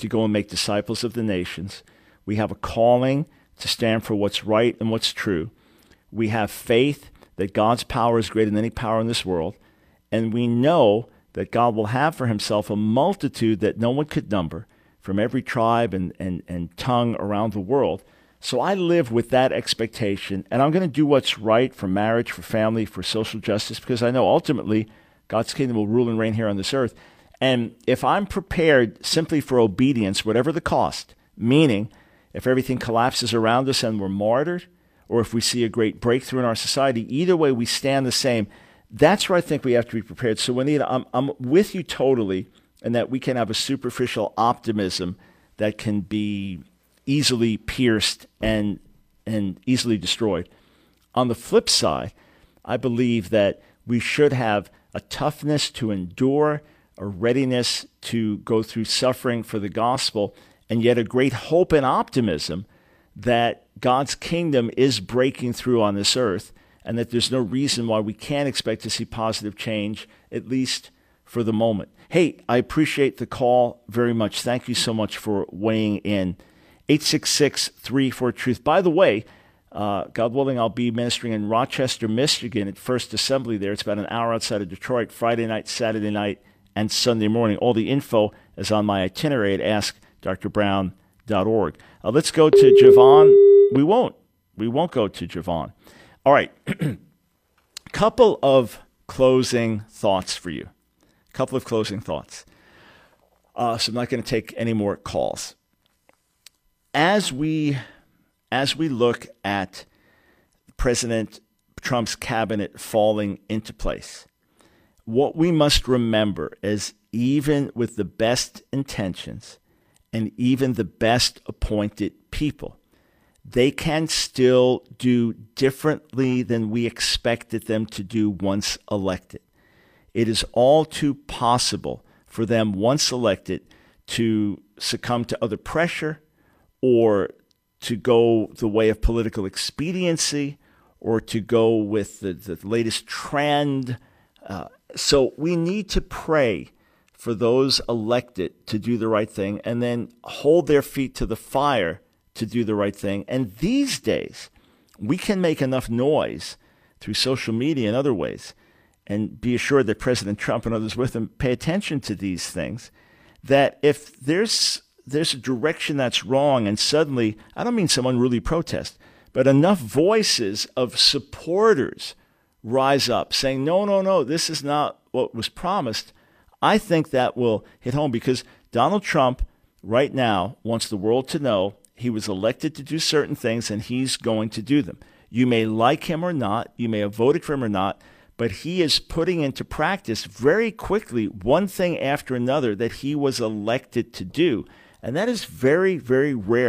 to go and make disciples of the nations. We have a calling to stand for what's right and what's true. We have faith that God's power is greater than any power in this world. And we know that God will have for himself a multitude that no one could number from every tribe and tongue around the world. So I live with that expectation, and I'm going to do what's right for marriage, for family, for social justice, because I know ultimately God's kingdom will rule and reign here on this earth. And if I'm prepared simply for obedience, whatever the cost, meaning if everything collapses around us and we're martyred, or if we see a great breakthrough in our society, either way we stand the same. That's where I think we have to be prepared. So Juanita, I'm with you totally, and that we can have a superficial optimism that can be easily pierced and easily destroyed. On the flip side, I believe that we should have a toughness to endure, a readiness to go through suffering for the gospel, and yet a great hope and optimism that God's kingdom is breaking through on this earth, and that there's no reason why we can't expect to see positive change, at least for the moment. Hey, I appreciate the call very much. Thank you so much for weighing in. 866-34-TRUTH. By the way, God willing, I'll be ministering in Rochester, Michigan at First Assembly there. It's about an hour outside of Detroit, Friday night, Saturday night, and Sunday morning. All the info is on my itinerary at AskDrBrown.org. Let's go to Javon. We won't go to Javon. All right. Couple of closing thoughts for you. So I'm not going to take any more calls. As we look at President Trump's cabinet falling into place, what we must remember is even with the best intentions and even the best appointed people, they can still do differently than we expected them to do once elected. It is all too possible for them, once elected, to succumb to other pressure or to go the way of political expediency or to go with the latest trend. So we need to pray for those elected to do the right thing and then hold their feet to the fire to do the right thing. And these days, we can make enough noise through social media and other ways, and be assured that President Trump and others with him pay attention to these things, that if there's a direction that's wrong and suddenly, I don't mean some unruly protest, but enough voices of supporters rise up saying, no, this is not what was promised, I think that will hit home, because Donald Trump right now wants the world to know he was elected to do certain things and he's going to do them. You may like him or not, you may have voted for him or not, but he is putting into practice very quickly one thing after another that he was elected to do. And that is very, very rare.